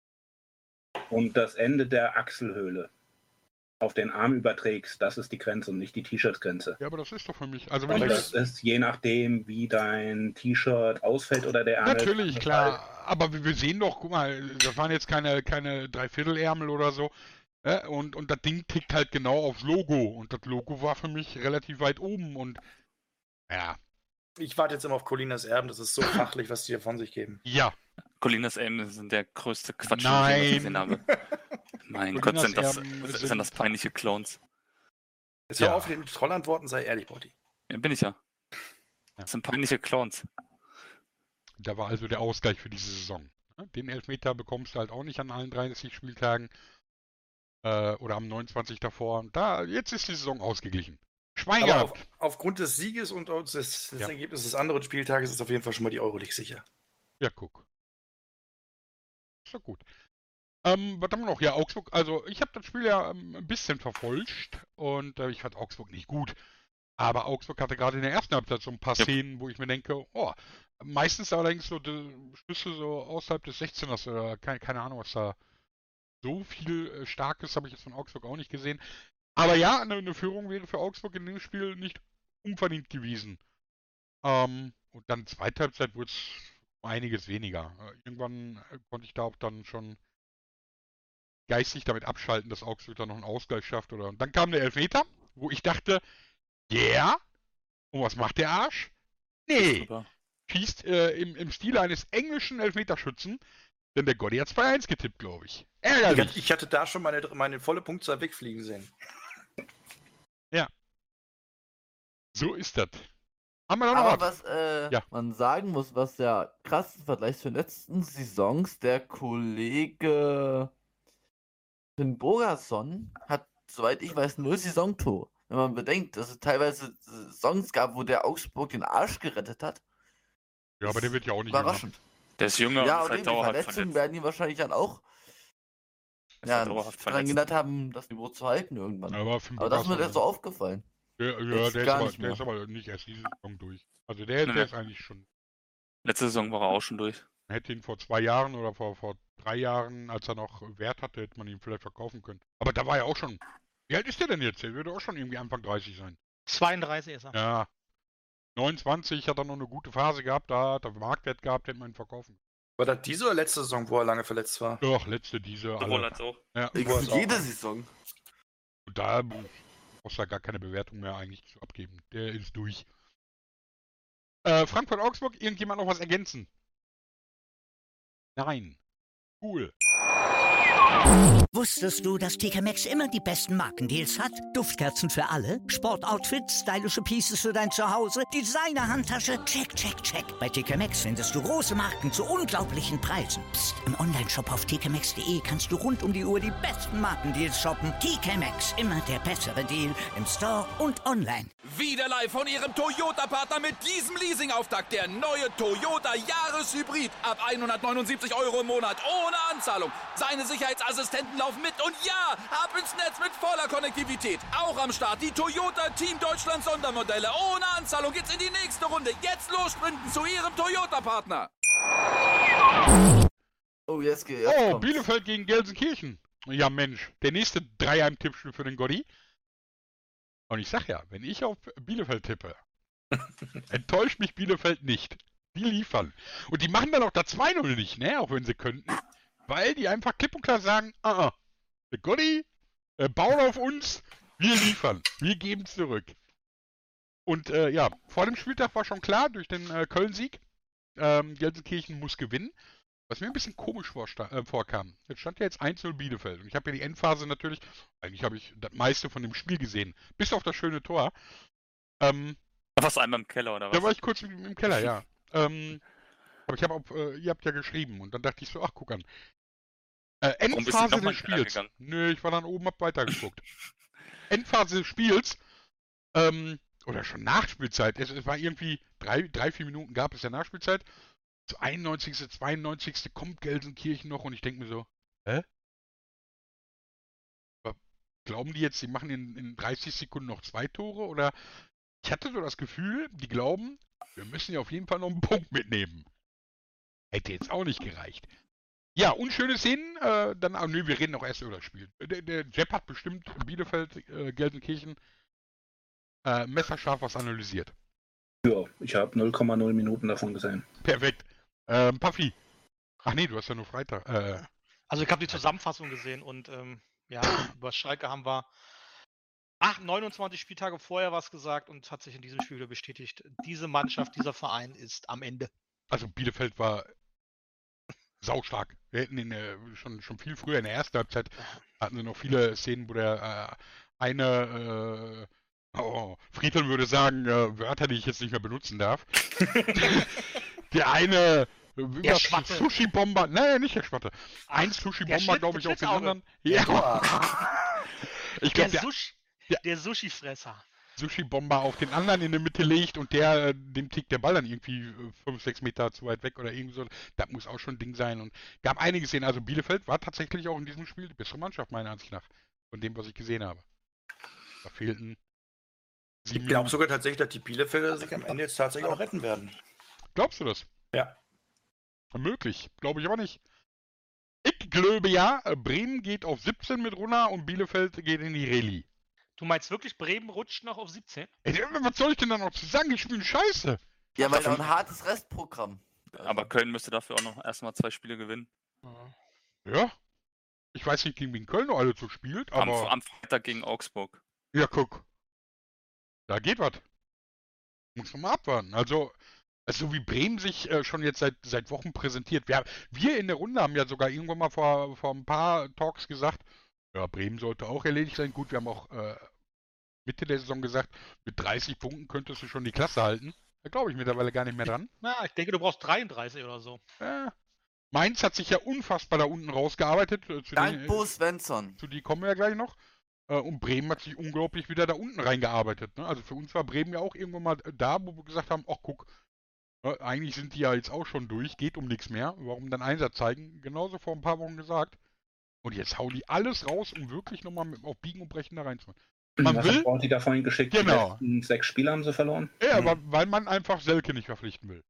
und das Ende der Achselhöhle auf den Arm überträgst, das ist die Grenze und nicht die T-Shirt-Grenze. Ja, aber das ist doch für mich. Also wenn Und ich das ist je nachdem, wie dein T-Shirt ausfällt oder der Ärmel. Natürlich, klar. Aber wir wir sehen doch, guck mal, das waren jetzt keine, keine Dreiviertelärmel oder so. Äh, und, und das Ding tickt halt genau aufs Logo. Und das Logo war für mich relativ weit oben. Und ja, Ich warte jetzt immer auf Colinas Erben, das ist so fachlich, was die hier von sich geben. ja. Colinas Erben sind der größte Quatsch, Nein. den ich gesehen habe. Mein Gott, Colinas sind das, Erben sind, sind- das peinliche Clones. Jetzt Ja. hör auf, den Trollantworten, sei ehrlich, Botti. Ja, bin ich ja. Das sind peinliche Clones. Da war also der Ausgleich für diese Saison. Ne? Den Elfmeter bekommst du halt auch nicht an allen dreißig Spieltagen. Äh, oder am neunundzwanzig davor. Und da, jetzt ist die Saison ausgeglichen. Schwein Aber auf, gehabt. aufgrund des Sieges und des, des Ja. Ergebnisses des anderen Spieltages ist auf jeden Fall schon mal die Euroleague sicher. Ja, guck. Ist doch gut. Ähm, was haben wir noch? Ja, Augsburg. Also, ich habe das Spiel ja ähm, ein bisschen verfolgt und äh, ich fand Augsburg nicht gut. Aber Augsburg hatte gerade in der ersten Halbzeit so ein paar Ja. Szenen, wo ich mir denke, oh, meistens allerdings so die Schlüsse so außerhalb des sechzehners oder keine, keine Ahnung, was da so viel äh, Starkes habe ich jetzt von Augsburg auch nicht gesehen. Aber ja, eine, eine Führung wäre für Augsburg in dem Spiel nicht unverdient gewesen. Ähm, und dann zweite Halbzeit wurde es einiges weniger. Äh, irgendwann äh, konnte ich da auch dann schon geistig damit abschalten, dass Augsburg da noch einen Ausgleich schafft. Oder und dann kam der Elfmeter, wo ich dachte, yeah, und was macht der Arsch? Nee, Super. schießt äh, im, im Stil eines englischen Elfmeterschützen, denn der Gotti hat zwei eins getippt, glaube ich. Ich Ärgerlich. hatte, ich hatte da schon meine, meine volle Punktzahl wegfliegen sehen. So ist das. Haben wir da noch Aber was? was äh, Ja. man sagen muss, was ja krass im Vergleich zu den letzten Saisons, der Kollege Finn Bogason hat, soweit ich weiß, null Saisontore. Wenn man bedenkt, dass es teilweise Saisons gab, wo der Augsburg den Arsch gerettet hat. Ja, aber der wird ja auch nicht jünger. Überraschend. Der ist jünger Ja, und und ist halt die dauerhaft Verletzungen verletzt. werden ihn wahrscheinlich dann auch Ist ja, halt dauerhaft daran verletzt. gehindert haben, das Niveau zu halten irgendwann. Aber, Finn Aber das ist mir Bogason- jetzt so aufgefallen. Der, ja, Jetzt der, ist gar aber, nicht der mehr. ist aber nicht erst diese Saison durch. Also der, Nee, der nee. ist eigentlich schon. Letzte Saison war er auch schon durch. Man hätte ihn vor zwei Jahren oder vor, vor drei Jahren, als er noch Wert hatte, hätte man ihn vielleicht verkaufen können. Aber da war er auch schon. Wie alt ist der denn jetzt? Der würde auch schon irgendwie Anfang dreißig sein. zweiunddreißig ist er. Ja. neunundzwanzig hat er noch eine gute Phase gehabt, da hat er Marktwert gehabt, hätte man ihn verkaufen. War das diese oder letzte Saison, wo er lange verletzt war? Doch, letzte diese. Sowohl Alle. als auch. Ja. Ich Wo er es auch jede hat. Saison. Und da brauchst du da gar keine Bewertung mehr eigentlich zu abgeben. Der ist durch. Äh, Frankfurt-Augsburg, irgendjemand noch was ergänzen? Nein. Cool. Wusstest du, dass T K Maxx immer die besten Markendeals hat? Duftkerzen für alle, Sportoutfits, stylische Pieces für dein Zuhause, Designer-Handtasche, check, check, check. Bei T K Maxx findest du große Marken zu unglaublichen Preisen. Psst. Im Onlineshop auf t k maxx punkt de kannst du rund um die Uhr die besten Markendeals shoppen. T K Maxx, immer der bessere Deal im Store und online. Wieder live von Ihrem Toyota-Partner mit diesem Leasing-Auftakt. Der neue Toyota Jahreshybrid. Ab hundertneunundsiebzig Euro im Monat ohne Anzahlung. Seine Sicherheitsassistenten laufen mit und ja, ab ins Netz mit voller Konnektivität. Auch am Start die Toyota Team Deutschland Sondermodelle. Ohne Anzahlung geht's in die nächste Runde. Jetzt los sprinten zu Ihrem Toyota-Partner. Oh, jetzt geht jetzt Oh, kommt's. Bielefeld gegen Gelsenkirchen. Ja, Mensch, der nächste Dreiheim-Tippspiel für den Gotti. Und ich sag ja, wenn ich auf Bielefeld tippe, enttäuscht mich Bielefeld nicht. Die liefern. Und die machen dann auch das zwei null nicht, ne? Auch wenn sie könnten. Weil die einfach klipp und klar sagen, ah, ah, der Gotti äh, baut auf uns, wir liefern. Wir geben zurück. Und äh, ja, vor dem Spieltag war schon klar, durch den äh, Köln-Sieg, ähm, Gelsenkirchen muss gewinnen. Was mir ein bisschen komisch vorsta- äh, vorkam. Jetzt stand ja jetzt eins null Bielefeld. Und ich habe ja die Endphase natürlich, eigentlich habe ich das meiste von dem Spiel gesehen. Bis auf das schöne Tor. Ähm, Was einmal im Keller oder was? da war ich kurz im, im Keller, ja. ähm, aber ich habe auch, äh, ihr habt ja geschrieben. Und dann dachte ich so, ach, guck an. Äh, Warum bist du Endphase noch mal des in den Keller Spiels. gegangen? Nö, ich war dann oben, hab weitergeguckt. Endphase des Spiels. Ähm, oder schon Nachspielzeit. Es, es war irgendwie, drei, drei, vier Minuten gab es ja Nachspielzeit. Zu einundneunzigsten, zweiundneunzigsten kommt Gelsenkirchen noch und ich denke mir so, hä? Aber glauben die jetzt, die machen in, in dreißig Sekunden noch zwei Tore? Oder ich hatte so das Gefühl, die glauben, wir müssen ja auf jeden Fall noch einen Punkt mitnehmen. Hätte jetzt auch nicht gereicht. Ja, unschöne Szenen, äh, dann, ah, nö, wir reden auch erst über das Spiel. Der, der Jepp hat bestimmt Bielefeld, äh, Gelsenkirchen, äh, messerscharf was analysiert. Ja, ich habe null Komma null Minuten davon gesehen. Perfekt. Ähm, Puffy. Ach nee, du hast ja nur Freitag. Äh, Also ich habe die Zusammenfassung gesehen und ähm, ja, über Schalke haben wir acht, neunundzwanzig Spieltage vorher was gesagt und hat sich in diesem Spiel wieder bestätigt. Diese Mannschaft, dieser Verein ist am Ende. also Bielefeld war saustark. Wir hätten in der, schon, schon viel früher in der ersten Halbzeit hatten sie noch viele Szenen, wo der äh, eine äh, oh, Friedhelm würde sagen, äh, Wörter, die ich jetzt nicht mehr benutzen darf. Der eine Der Schwatte. Sushi-Bomber, nein, nicht der Schwatte. Ein Der Sushi-Bomber, Schlitt- glaube ich, der auf den Schlitzauge. anderen. Ja. Ich Der, glaube, der Sushi, ja. der Sushi-Fresser. Sushi-Bomber auf den anderen in der Mitte legt und der, äh, dem tickt der Ball dann irgendwie fünf, sechs Meter zu weit weg oder irgendwie so. Das muss auch schon ein Ding sein. Und gab einige Szenen. Also Bielefeld war tatsächlich auch in diesem Spiel die bessere Mannschaft, meiner Ansicht nach. Von dem, was ich gesehen habe. Da fehlten sieben Ich glaube Minuten. sogar tatsächlich, dass die Bielefelder sich am Ende jetzt tatsächlich auch retten werden. Glaubst du das? Ja. Möglich. Glaube ich aber nicht. Ich glaube ja, äh, Bremen geht auf siebzehn mit runter und Bielefeld geht in die Rallye. Du meinst wirklich, Bremen rutscht noch auf siebzehn? Ey, was soll ich denn da noch zu sagen? Ich spiele Scheiße. Ja, weil auch ein hartes Restprogramm. Aber Köln müsste dafür auch noch erstmal zwei Spiele gewinnen. Ja. Ich weiß nicht, gegen wen Köln noch alle so spielt, Am, aber... am Freitag gegen Augsburg. Ja, guck. Da geht was. Muss man mal abwarten. Also, also wie Bremen sich äh, schon jetzt seit, seit Wochen präsentiert. Wir, wir in der Runde haben ja sogar irgendwann mal vor, vor ein paar Talks gesagt, ja, Bremen sollte auch erledigt sein. Gut, wir haben auch äh, Mitte der Saison gesagt, mit dreißig Punkten könntest du schon die Klasse halten. Da glaube ich mittlerweile gar nicht mehr dran. Na, ich denke, du brauchst dreiunddreißig oder so. Äh, Mainz hat sich ja unfassbar da unten rausgearbeitet. Äh, zu, Dank den, Bo Svensson. zu die kommen wir ja gleich noch. Äh, und Bremen hat sich unglaublich wieder da unten reingearbeitet. Ne? Also für uns war Bremen ja auch irgendwann mal da, wo wir gesagt haben, ach guck, äh, eigentlich sind die ja jetzt auch schon durch, geht um nichts mehr. Warum dann Einsatz zeigen? Genauso vor ein paar Wochen gesagt. Und jetzt hauen die alles raus, um wirklich nochmal mit, auf Biegen und Brechen da reinzumachen. Man Was will, hat Borti da vorhin geschickt? Genau. Die letzten sechs Spiele haben sie verloren. ja, Hm. aber weil man einfach Selke nicht verpflichten will.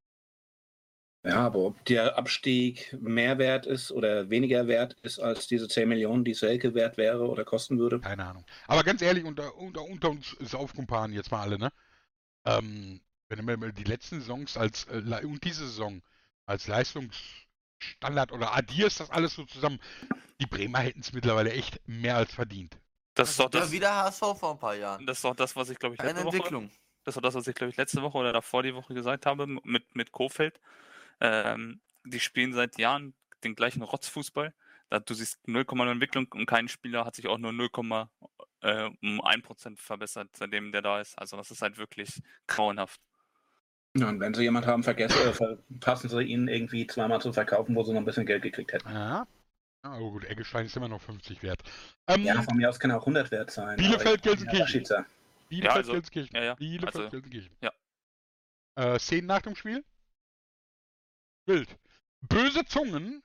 Ja, aber ob der Abstieg mehr wert ist oder weniger wert ist als diese zehn Millionen, die Selke wert wäre oder kosten würde. Keine Ahnung. Aber ganz ehrlich, unter, unter, unter uns Saufkumpanen jetzt mal alle, ne? Ähm, wenn du mir die letzten Saisons als, äh, Le- und diese Saison als Leistungsstandard oder addierst das alles so zusammen, die Bremer hätten es mittlerweile echt mehr als verdient. Das ist doch Ja, das, wie der H S V vor ein paar Jahren. das, ist doch das was ich glaube ich Eine letzte Woche, Entwicklung. das war das, was ich glaube ich letzte Woche oder davor die Woche gesagt habe mit, mit Kofeld. Ähm, die spielen seit Jahren den gleichen Rotzfußball. Da, du siehst null Komma null Entwicklung und kein Spieler hat sich auch nur null Komma eins Prozent verbessert, seitdem der da ist. Also das ist halt wirklich grauenhaft. Ja, und wenn sie jemanden haben, vergessen, äh, verpassen sie ihn irgendwie zweimal zu verkaufen, wo sie noch ein bisschen Geld gekriegt hätten. Ja. Aber gut, Eggestein ist immer noch fünfzig wert. Ähm, Ja, von mir aus kann er auch hundert wert sein. Bielefeld, aber ich bin ja Gelsenkirchen. Schiedsrichter. Bielefeld, Ja, also- Gelsenkirchen. ja, ja, Bielefeld, also- Gelsenkirchen. ja. Äh, Szenen nach dem Spiel? Wild. Böse Zungen,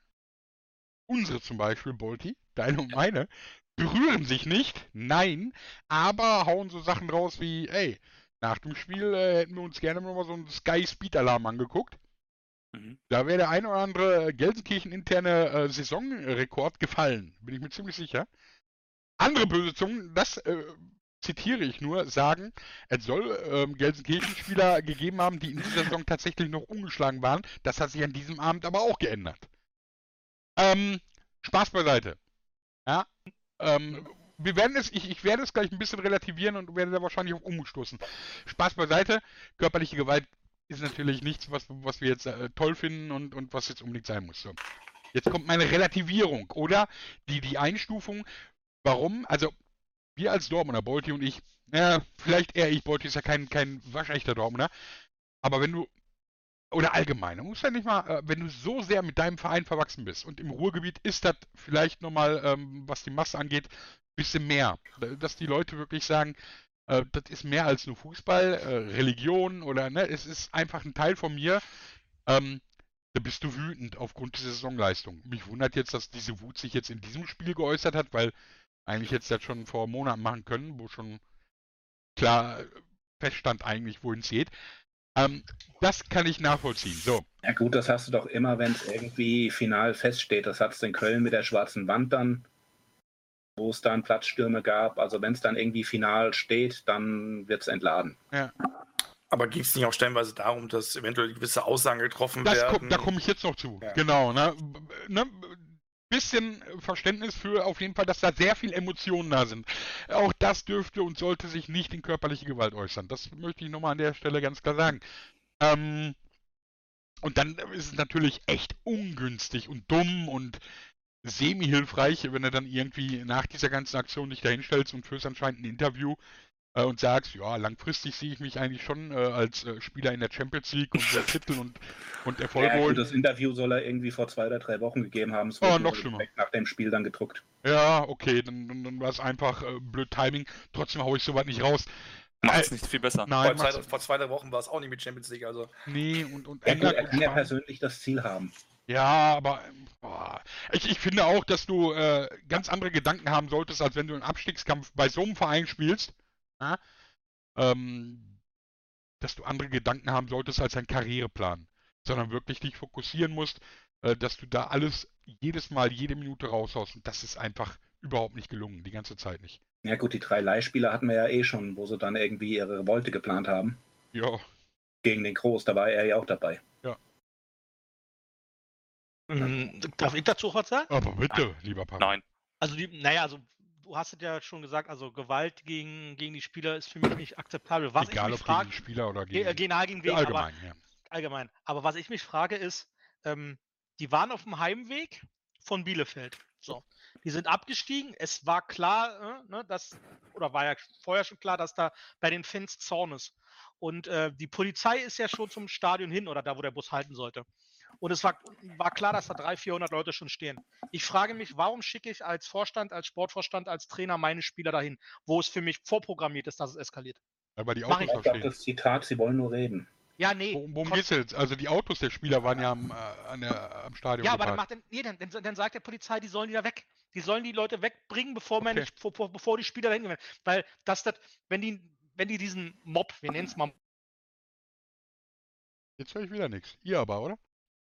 unsere zum Beispiel, Bolti, deine und meine, berühren sich nicht, nein, aber hauen so Sachen raus wie, ey, nach dem Spiel äh, hätten wir uns gerne mal so einen Sky Speed Alarm angeguckt. Mhm. Da wäre der ein oder andere Gelsenkirchen-interne äh, Saisonrekord gefallen, bin ich mir ziemlich sicher. Andere böse Zungen, das äh, zitiere ich nur, sagen, es soll ähm, Gelsenkirchen-Spieler gegeben haben, die in dieser Saison tatsächlich noch ungeschlagen waren. Das hat sich an diesem Abend aber auch geändert. Ähm, Spaß beiseite. Ja, ähm, wir werden es, ich, ich werde es gleich ein bisschen relativieren und werde da wahrscheinlich auch umstoßen. Spaß beiseite, körperliche Gewalt ist natürlich nichts, was, was wir jetzt äh, toll finden und, und was jetzt unbedingt sein muss. So. Jetzt kommt meine Relativierung oder die, die Einstufung. Warum? Also, wir als Dortmunder, Bolti und ich, ja, vielleicht eher ich, Bolti ist ja kein, kein waschechter Dortmunder, aber wenn du, oder allgemein, du musst ja nicht mal, äh, wenn du so sehr mit deinem Verein verwachsen bist und im Ruhrgebiet ist das vielleicht nochmal, ähm, was die Masse angeht, ein bisschen mehr. Dass die Leute wirklich sagen, äh, das ist mehr als nur Fußball, äh, Religion oder, ne, es ist einfach ein Teil von mir, ähm, da bist du wütend aufgrund dieser Saisonleistung. Mich wundert jetzt, dass diese Wut sich jetzt in diesem Spiel geäußert hat, weil eigentlich jetzt das schon vor Monaten machen können, wo schon klar feststand eigentlich, wohin es geht. Ähm, das kann ich nachvollziehen. So. Ja gut, das hast du doch immer, wenn es irgendwie final feststeht. Das hat es in Köln mit der schwarzen Wand dann, wo es dann Platzstürme gab. Also wenn es dann irgendwie final steht, dann wird es entladen. Ja. Aber geht es nicht auch stellenweise darum, dass eventuell gewisse Aussagen getroffen Das werden? kommt, da komme ich jetzt noch zu. Ja. Genau. Ne? Ne? Bisschen Verständnis für auf jeden Fall, dass da sehr viel Emotionen da sind. Auch das dürfte und sollte sich nicht in körperliche Gewalt äußern. Das möchte ich nochmal an der Stelle ganz klar sagen. Ähm, und dann ist es natürlich echt ungünstig und dumm und semi-hilfreich, wenn du dann irgendwie nach dieser ganzen Aktion dich dahinstellst und führst anscheinend ein Interview äh, und sagst, ja, langfristig sehe ich mich eigentlich schon äh, als äh, Spieler in der Champions League und äh, Titel und, und Erfolg Ja, gut, holen. das Interview soll er irgendwie vor zwei oder drei Wochen gegeben haben. Es Oh, wurde noch nur schlimmer. direkt nach dem Spiel dann gedruckt. Ja, okay, dann, dann, dann war es einfach äh, blöd Timing. Trotzdem haue ich sowas nicht raus. Macht es Äh, nicht viel besser. Nein, Vor zwei, macht's- vor zwei drei Wochen war es auch nicht mit Champions League, also nee, und, und Ja, gut, England er und kann ja Spanien- persönlich das Ziel haben. Ja, aber ähm, boah. Ich, ich finde auch, dass du äh, ganz andere Gedanken haben solltest, als wenn du einen Abstiegskampf bei so einem Verein spielst. Ja? Ähm, dass du andere Gedanken haben solltest als ein Karriereplan. Sondern wirklich dich fokussieren musst, äh, dass du da alles jedes Mal, jede Minute raushaust. Und das ist einfach überhaupt nicht gelungen, die ganze Zeit nicht. Ja gut, die drei Leihspieler hatten wir ja eh schon, wo sie dann irgendwie ihre Revolte geplant haben. Ja, Gegen den Groß, da war er ja auch dabei. Ähm, darf ich dazu was sagen? aber bitte, lieber Papa. Nein. Also, die, naja, also du hast es ja schon gesagt, also Gewalt gegen, gegen die Spieler ist für mich nicht akzeptabel. Was Egal ich ob mich gegen die frage, Spieler oder ge- gegen, genau gegen wen, allgemein. aber Ja. allgemein. Aber was ich mich frage ist, ähm, die waren auf dem Heimweg von Bielefeld. So, die sind abgestiegen. Es war klar, äh, ne, dass, oder war ja vorher schon klar, dass da bei den Fans Zorn ist. Und äh, die Polizei ist ja schon zum Stadion hin oder da, wo der Bus halten sollte. Und es war, war klar, dass da dreihundert, vierhundert Leute schon stehen. Ich frage mich, warum schicke ich als Vorstand, als Sportvorstand, als Trainer meine Spieler dahin, wo es für mich vorprogrammiert ist, dass es eskaliert? Aber die Mach Autos ich. da Ich glaube, stehen. das Zitat, sie wollen nur reden. Ja, nee. Worum, worum kon- geht's jetzt? Also die Autos der Spieler waren ja am, äh, an der, am Stadion Ja, aber dann geparkt. macht dann, nee, dann, dann, dann sagt der Polizei, die sollen die da weg. Die sollen die Leute wegbringen, bevor, man Okay. nicht, bevor, bevor die Spieler dahin gehen. Weil das, das, wenn die, wenn die diesen Mob, wir nennen es mal Jetzt höre ich wieder nichts. Ihr aber, oder?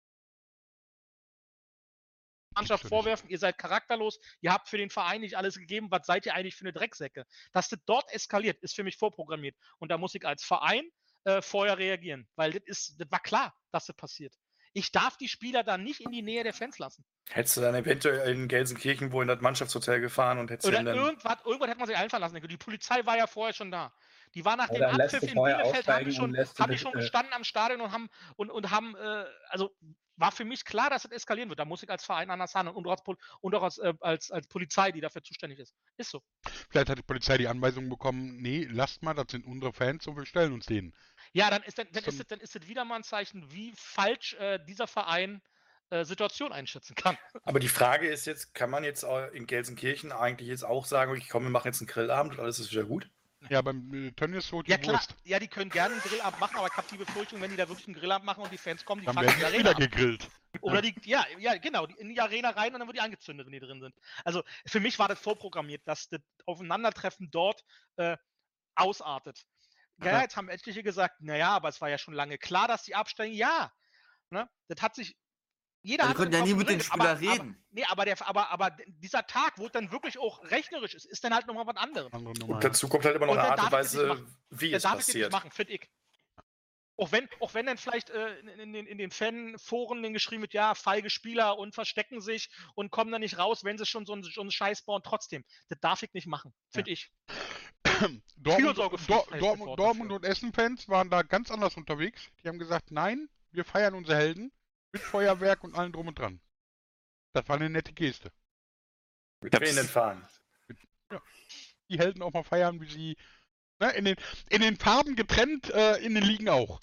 Mannschaft Natürlich. vorwerfen, ihr seid charakterlos, ihr habt für den Verein nicht alles gegeben, was seid ihr eigentlich für eine Drecksäcke? Dass das dort eskaliert, ist für mich vorprogrammiert. Und da muss ich als Verein äh, vorher reagieren, weil das ist, das war klar, dass das passiert. Ich darf die Spieler dann nicht in die Nähe der Fans lassen. hättest du dann eventuell in Gelsenkirchen wohl in das Mannschaftshotel gefahren und hättest Oder ihn dann... irgendwas, irgendwas hätte man sich einfallen lassen. Die Polizei war ja vorher schon da. Die war nach dem Oder lässt Abpfiff du in vorher Bielefeld, haben aussteigen die schon, und lässt haben die sie, schon äh, gestanden am Stadion und haben, und, und haben, äh, also war für mich klar, dass es eskalieren wird. Da muss ich als Verein anders handeln und auch als, Pol und auch als, äh, als, als Polizei, die dafür zuständig ist. Ist so. Vielleicht hat die Polizei die Anweisung bekommen, nee, lasst mal, das sind unsere Fans und wir stellen uns denen. Ja, dann ist, dann, dann Zum- ist, es, dann ist es wieder mal ein Zeichen, wie falsch äh, dieser Verein äh, Situation einschätzen kann. Aber die Frage ist jetzt, kann man jetzt auch in Gelsenkirchen eigentlich jetzt auch sagen, okay, komm, wir machen jetzt einen Grillabend und alles ist wieder gut? Ja, beim äh, Tönnies so die Ja klar, Wurst. ja, die können gerne einen Grillabend machen, aber ich habe die Befürchtung, wenn die da wirklich einen Grillabend machen und die Fans kommen, die Dann fangen werden die die Arena wieder ab. gegrillt. Oder die, ja, ja, genau, die, in die Arena rein und dann wird die angezündet, wenn die drin sind. Also für mich war das vorprogrammiert, dass das Aufeinandertreffen dort äh, ausartet. Ja, jetzt haben etliche gesagt, naja, aber es war ja schon lange klar, dass die absteigen. Ja, ne? Das hat sich jeder Die hat konnten im ja nie Kopf mit den drin, Spielern aber, reden. Aber, nee, aber, der, aber, aber dieser Tag, wo es dann wirklich auch rechnerisch ist, ist dann halt nochmal was anderes. Andere Nummer, Und ja. dazu kommt halt immer noch Und eine dann Art und darf ich das nicht Weise, machen. wie Das es darf ich jetzt nicht passiert. machen, finde ich. Auch wenn, auch wenn dann vielleicht äh, in, in, den- in den Fanforen dann geschrieben wird, ja, feige Spieler und verstecken sich und kommen dann nicht raus, wenn sie schon so einen, so einen Scheiß bauen. Trotzdem, das darf ich nicht machen, finde ich. Dortmund, Fürsorgepflicht Dor heißt das Dortmund, Wort Dortmund dafür. und Essen-Fans waren da ganz anders unterwegs. Die haben gesagt, nein, wir feiern unsere Helden mit Feuerwerk und allem drum und dran. Das war eine nette Geste. Mit hab's- wehenden Fahnen. Die Helden auch mal feiern, wie sie ne, in, den, in den Farben getrennt, äh, in den Ligen auch.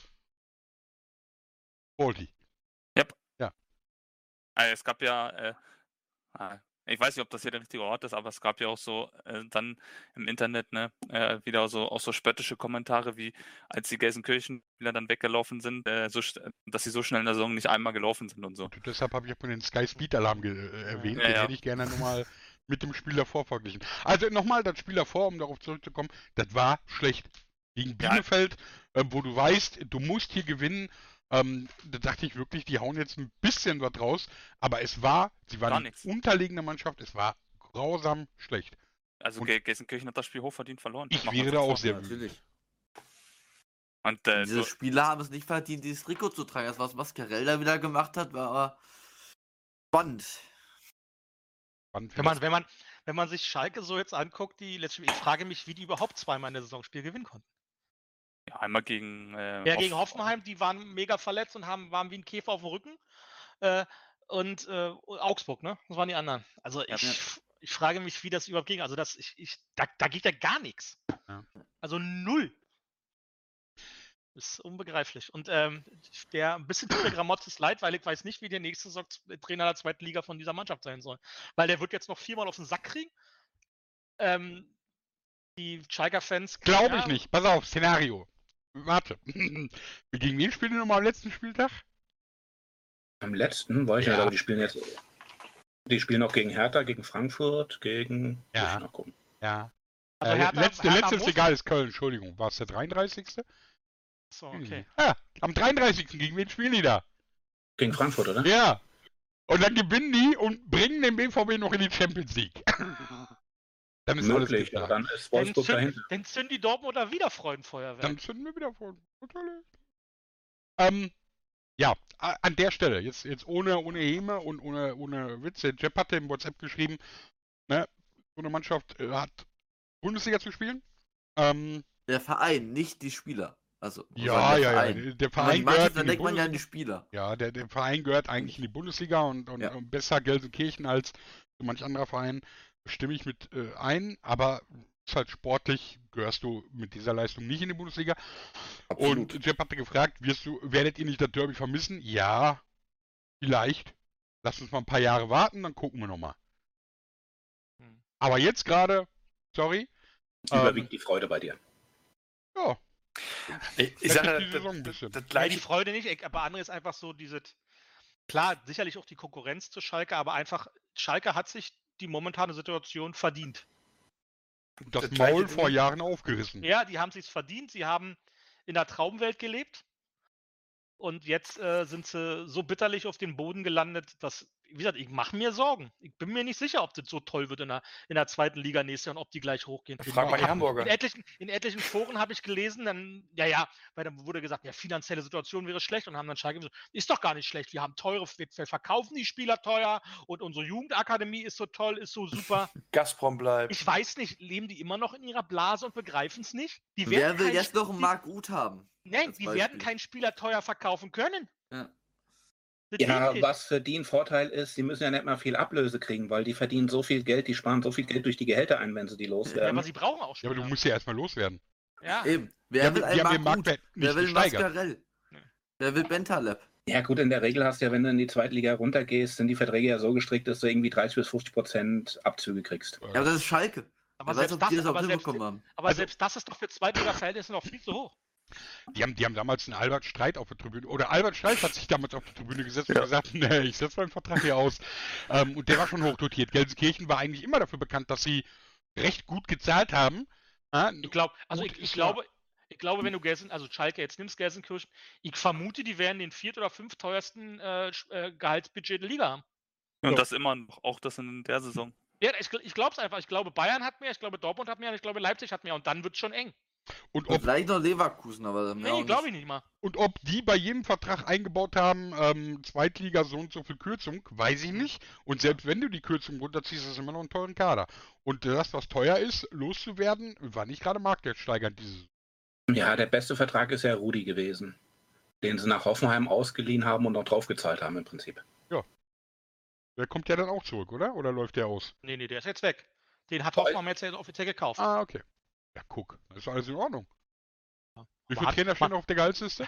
Volti. Also es gab ja, äh, ah, ich weiß nicht, ob das hier der richtige Ort ist, aber es gab ja auch so äh, dann im Internet ne, äh, wieder so auch so spöttische Kommentare, wie als die Gelsenkirchen-Spieler dann weggelaufen sind, äh, so, sch- dass sie so schnell in der Saison nicht einmal gelaufen sind und so. Und deshalb habe ich auch den Sky Speed Alarm ge- äh, erwähnt. Ja, Den ja. hätte ich gerne nochmal mit dem Spiel davor verglichen. Also nochmal, das Spiel davor, um darauf zurückzukommen, das war schlecht. Gegen Ja. Bielefeld, äh, wo du weißt, du musst hier gewinnen. Ähm, da dachte ich wirklich, die hauen jetzt ein bisschen was raus. Aber es war, sie Gar waren nix. die unterlegene Mannschaft, es war grausam schlecht. Also Und- Gel- Gelsenkirchen hat das Spiel hochverdient verloren. Ich Machen wir wäre uns da nichts auch sehr vor. wütend. Natürlich. Und äh, Diese so, Spieler haben es nicht verdient, dieses Trikot zu tragen. Das, was Mascarell da wieder gemacht hat, war aber spannend. Spannend Wenn man, wenn, man, wenn man sich Schalke so jetzt anguckt, die letzte, ich frage mich, wie die überhaupt zweimal in der Saison Spiel gewinnen konnten. ja, einmal gegen, äh, Ja, gegen Hoff- Hoffenheim, die waren mega verletzt und haben, waren wie ein Käfer auf dem Rücken. Äh, und äh, Augsburg, ne? Das waren die anderen. Also Ja. ich, ich frage mich, wie das überhaupt ging. Also das, ich, ich, da, da geht ja gar nichts. Ja. Also null. Ist unbegreiflich. Und ähm, der ein bisschen tut mir Gramotzes leid, weil ich weiß nicht, wie der nächste Saison Trainer der zweiten Liga von dieser Mannschaft sein soll. Weil der wird jetzt noch viermal auf den Sack kriegen. Ähm, die Schalker-Fans. Glaube ja, ich nicht. Pass auf, Szenario. Warte. Gegen wen spielen die nochmal am letzten Spieltag? Am letzten, weiß ich Ja. nicht, aber die spielen jetzt. Die spielen auch gegen Hertha, gegen Frankfurt, gegen. Ja. Muss ich noch gucken. Ja. Also äh, Hertha- letzte Hertha letzte ist muss- egal, ist Köln, Entschuldigung. War es der dreiunddreißigste? So, okay. Ja, am dreiunddreißigsten Gegen wen spielen die da? Gegen Frankfurt, oder? Ja. Und dann gewinnen die und bringen den B V B noch in die Champions League. Dann ist Möglich, ja, alles dann ist Dann Wolfsburg zünden, dahinter. dann zünden die Dortmunder wieder Freudenfeuerwerk. Dann zünden wir wieder vor. Natürlich. Ähm, ja, a- an der Stelle, jetzt, jetzt ohne, ohne Häme und ohne, ohne Witze. Jeff hatte im WhatsApp geschrieben, ne, so eine Mannschaft äh, hat Bundesliga zu spielen. Ähm, Der Verein, nicht die Spieler. Also, ja, der ja, ja. Verein. Der Wenn man die Verein Mannschaft, gehört dann in die denkt man ja an die Bundesliga. Spieler. Ja, der, der Verein gehört eigentlich in die Bundesliga und, und, Ja. und besser Gelsenkirchen als so manch anderer Verein. Stimme ich mit äh, ein, aber ist halt sportlich gehörst du mit dieser Leistung nicht in die Bundesliga. Absolut. Und Jeff hatte gefragt, wirst du, werdet ihr nicht das Derby vermissen? Ja, vielleicht. Lass uns mal ein paar Jahre warten, dann gucken wir nochmal. Hm. Aber jetzt gerade, sorry, ähm, Überwiegt die Freude bei dir. ja, Ich, ich Rettet sage, die Saison ein das, bisschen. das, das Ja, die gleiche. Freude nicht, ich- aber andere ist einfach so diese, klar, sicherlich auch die Konkurrenz zu Schalke, aber einfach, Schalke hat sich die momentane Situation verdient. das das gleiche Maul Ding- vor Jahren aufgerissen. Ja, die haben sich's verdient, sie haben in der Traumwelt gelebt und jetzt äh, sind sie so bitterlich auf den Boden gelandet, dass, wie gesagt, ich mache mir Sorgen. Ich bin mir nicht sicher, ob das so toll wird in der, in der zweiten Liga nächstes Jahr und ob die gleich hochgehen. Frag mal die In Hamburger. etlichen, in etlichen Foren habe ich gelesen, dann, ja, ja, weil dann wurde gesagt, ja, finanzielle Situation wäre schlecht und haben dann Schalke gesagt, ist doch gar nicht schlecht. Wir haben teure, wir, wir verkaufen die Spieler teuer und unsere Jugendakademie ist so toll, ist so super. Gazprom bleibt. Ich weiß nicht, leben die immer noch in ihrer Blase und begreifen es nicht? Die Wer werden will kein jetzt noch einen die- Marc Uth haben? Nein, als die werden Beispiel? keinen Spieler teuer verkaufen können. Ja. Ja, was für die ein Vorteil ist, sie müssen ja nicht mal viel Ablöse kriegen, weil die verdienen so viel Geld, die sparen so viel Geld durch die Gehälter ein, wenn sie die Ja, loswerden. aber sie brauchen auch Ja, aber du Spieler. musst ja erstmal loswerden. Ja, Eben. Wer Ja, will wir einen haben den Marc Uth? Marktwert nicht Wer will gesteigert. Mascarell? Wer will Bentaleb? Ja gut, in der Regel hast du ja, wenn du in die Zweitliga runtergehst, sind die Verträge ja so gestrickt, dass du irgendwie dreißig bis fünfzig Prozent Abzüge kriegst. Ja, aber das ist Schalke. aber Ich weiß, selbst ob das, die das auch aber selbst, hinbekommen haben. aber Also- selbst das ist doch für Zweitliga-Verhältnisse noch viel zu hoch. Die haben, die haben damals einen Albert Streit auf der Tribüne, oder Albert Streit hat sich damals auf die Tribüne gesetzt und Ja. gesagt, nee, ich setze meinen Vertrag hier aus. ähm, und der war schon hochdotiert. Gelsenkirchen war eigentlich immer dafür bekannt, dass sie recht gut gezahlt haben. Ja, Ich glaube, also gut ich, ist ich ja- glaube, ich glaube, wenn du Gelsen, also Schalke jetzt nimmst, Gelsenkirchen, ich vermute, die werden den viert oder fünf teuersten äh, Sch- äh, Gehaltsbudget der Liga haben. Und Ja. das immer noch, auch das in der Saison. Ja, ich, gl- ich glaube es einfach. Ich glaube, Bayern hat mehr, ich glaube, Dortmund hat mehr und ich glaube, Leipzig hat mehr und dann wird es schon eng. und, Und ob, vielleicht noch Leverkusen, aber mehr Nee, auch glaube ich nicht mal. und ob die bei jedem Vertrag eingebaut haben, ähm, Zweitliga so und so viel Kürzung, weiß ich nicht. Und selbst wenn du die Kürzung runterziehst, ist es immer noch ein teuren Kader. Und das, was teuer ist, loszuwerden, war nicht gerade marktwertsteigernd dieses. Ja, der beste Vertrag ist ja Rudi gewesen, den sie nach Hoffenheim ausgeliehen haben und noch draufgezahlt haben im Prinzip. Der kommt ja dann auch zurück, oder? Oder läuft der aus? Nee, nee, der ist jetzt weg. Den hat Voll. Hoffmann jetzt ja offiziell gekauft. Ah, okay. Ja, guck, das ist alles in Ordnung. Ja. Wie Aber viele hat- Trainer stehen man- auf der Gehaltsliste?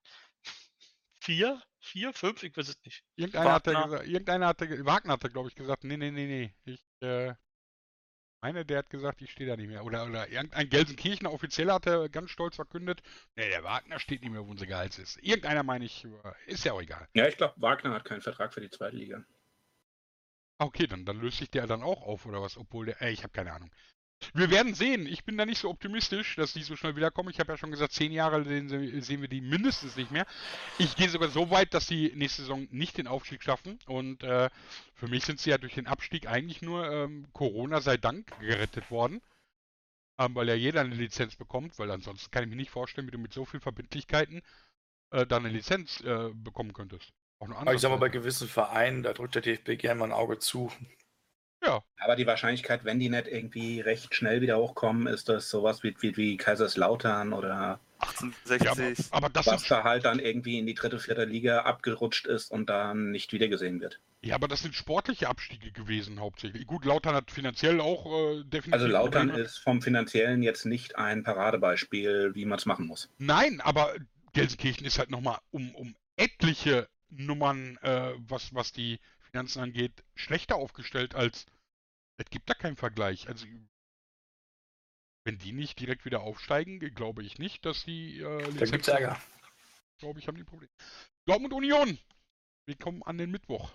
Vier? Vier? Fünf? Ich weiß es nicht. Irgendeiner hat, Wagner. gesagt, irgendeiner hat, Wagner hat, glaube ich, gesagt, nee, nee, nee, nee, ich, äh, meine, der hat gesagt, ich stehe da nicht mehr. Oder, oder irgendein Gelsenkirchener Offizieller hat er ganz stolz verkündet, nee, der Wagner steht nicht mehr, wo unser Gehalt ist. Irgendeiner meine ich, äh, ist ja auch egal. Ja, ich glaube, Wagner hat keinen Vertrag für die zweite Liga. Ah, okay, dann, dann löst sich der dann auch auf, oder was? Obwohl der, äh, ich habe keine Ahnung. Wir werden sehen. Ich bin da nicht so optimistisch, dass die so schnell wiederkommen. Ich habe ja schon gesagt, zehn Jahre sehen, sie- sehen wir die mindestens nicht mehr. Ich gehe sogar so weit, dass sie nächste Saison nicht den Aufstieg schaffen. Und äh, für mich sind sie ja durch den Abstieg eigentlich nur ähm, Corona sei Dank gerettet worden. Ähm, weil ja jeder eine Lizenz bekommt, weil ansonsten kann ich mir nicht vorstellen, wie du mit so vielen Verbindlichkeiten äh, da eine Lizenz äh, bekommen könntest. Auch nur Aber ich sag mal, bei ansatzweise. gewissen Vereinen, da drückt der D F B gerne mal ein Auge zu. Ja, Aber die Wahrscheinlichkeit, wenn die nicht irgendwie recht schnell wieder hochkommen, ist das sowas wie, wie, wie Kaiserslautern oder ja aber, achtzehnhundertsechzig. aber das was sind da halt dann irgendwie in die dritte, vierte Liga abgerutscht ist und dann nicht wiedergesehen wird. Ja, aber das sind sportliche Abstiege gewesen hauptsächlich. Gut, Lautern hat finanziell auch äh, definitiv Also Lautern Probleme. ist vom Finanziellen jetzt nicht ein Paradebeispiel, wie man es machen muss. Nein, aber Gelsenkirchen ist halt nochmal um, um etliche Nummern, äh, was, was die Finanzen angeht, schlechter aufgestellt als. Es gibt da keinen Vergleich. Also, wenn die nicht direkt wieder aufsteigen, glaube ich nicht, dass die äh, Da gibt's Ärger. glaube ich, haben die Probleme. Dortmund Union. Wir kommen an den Mittwoch.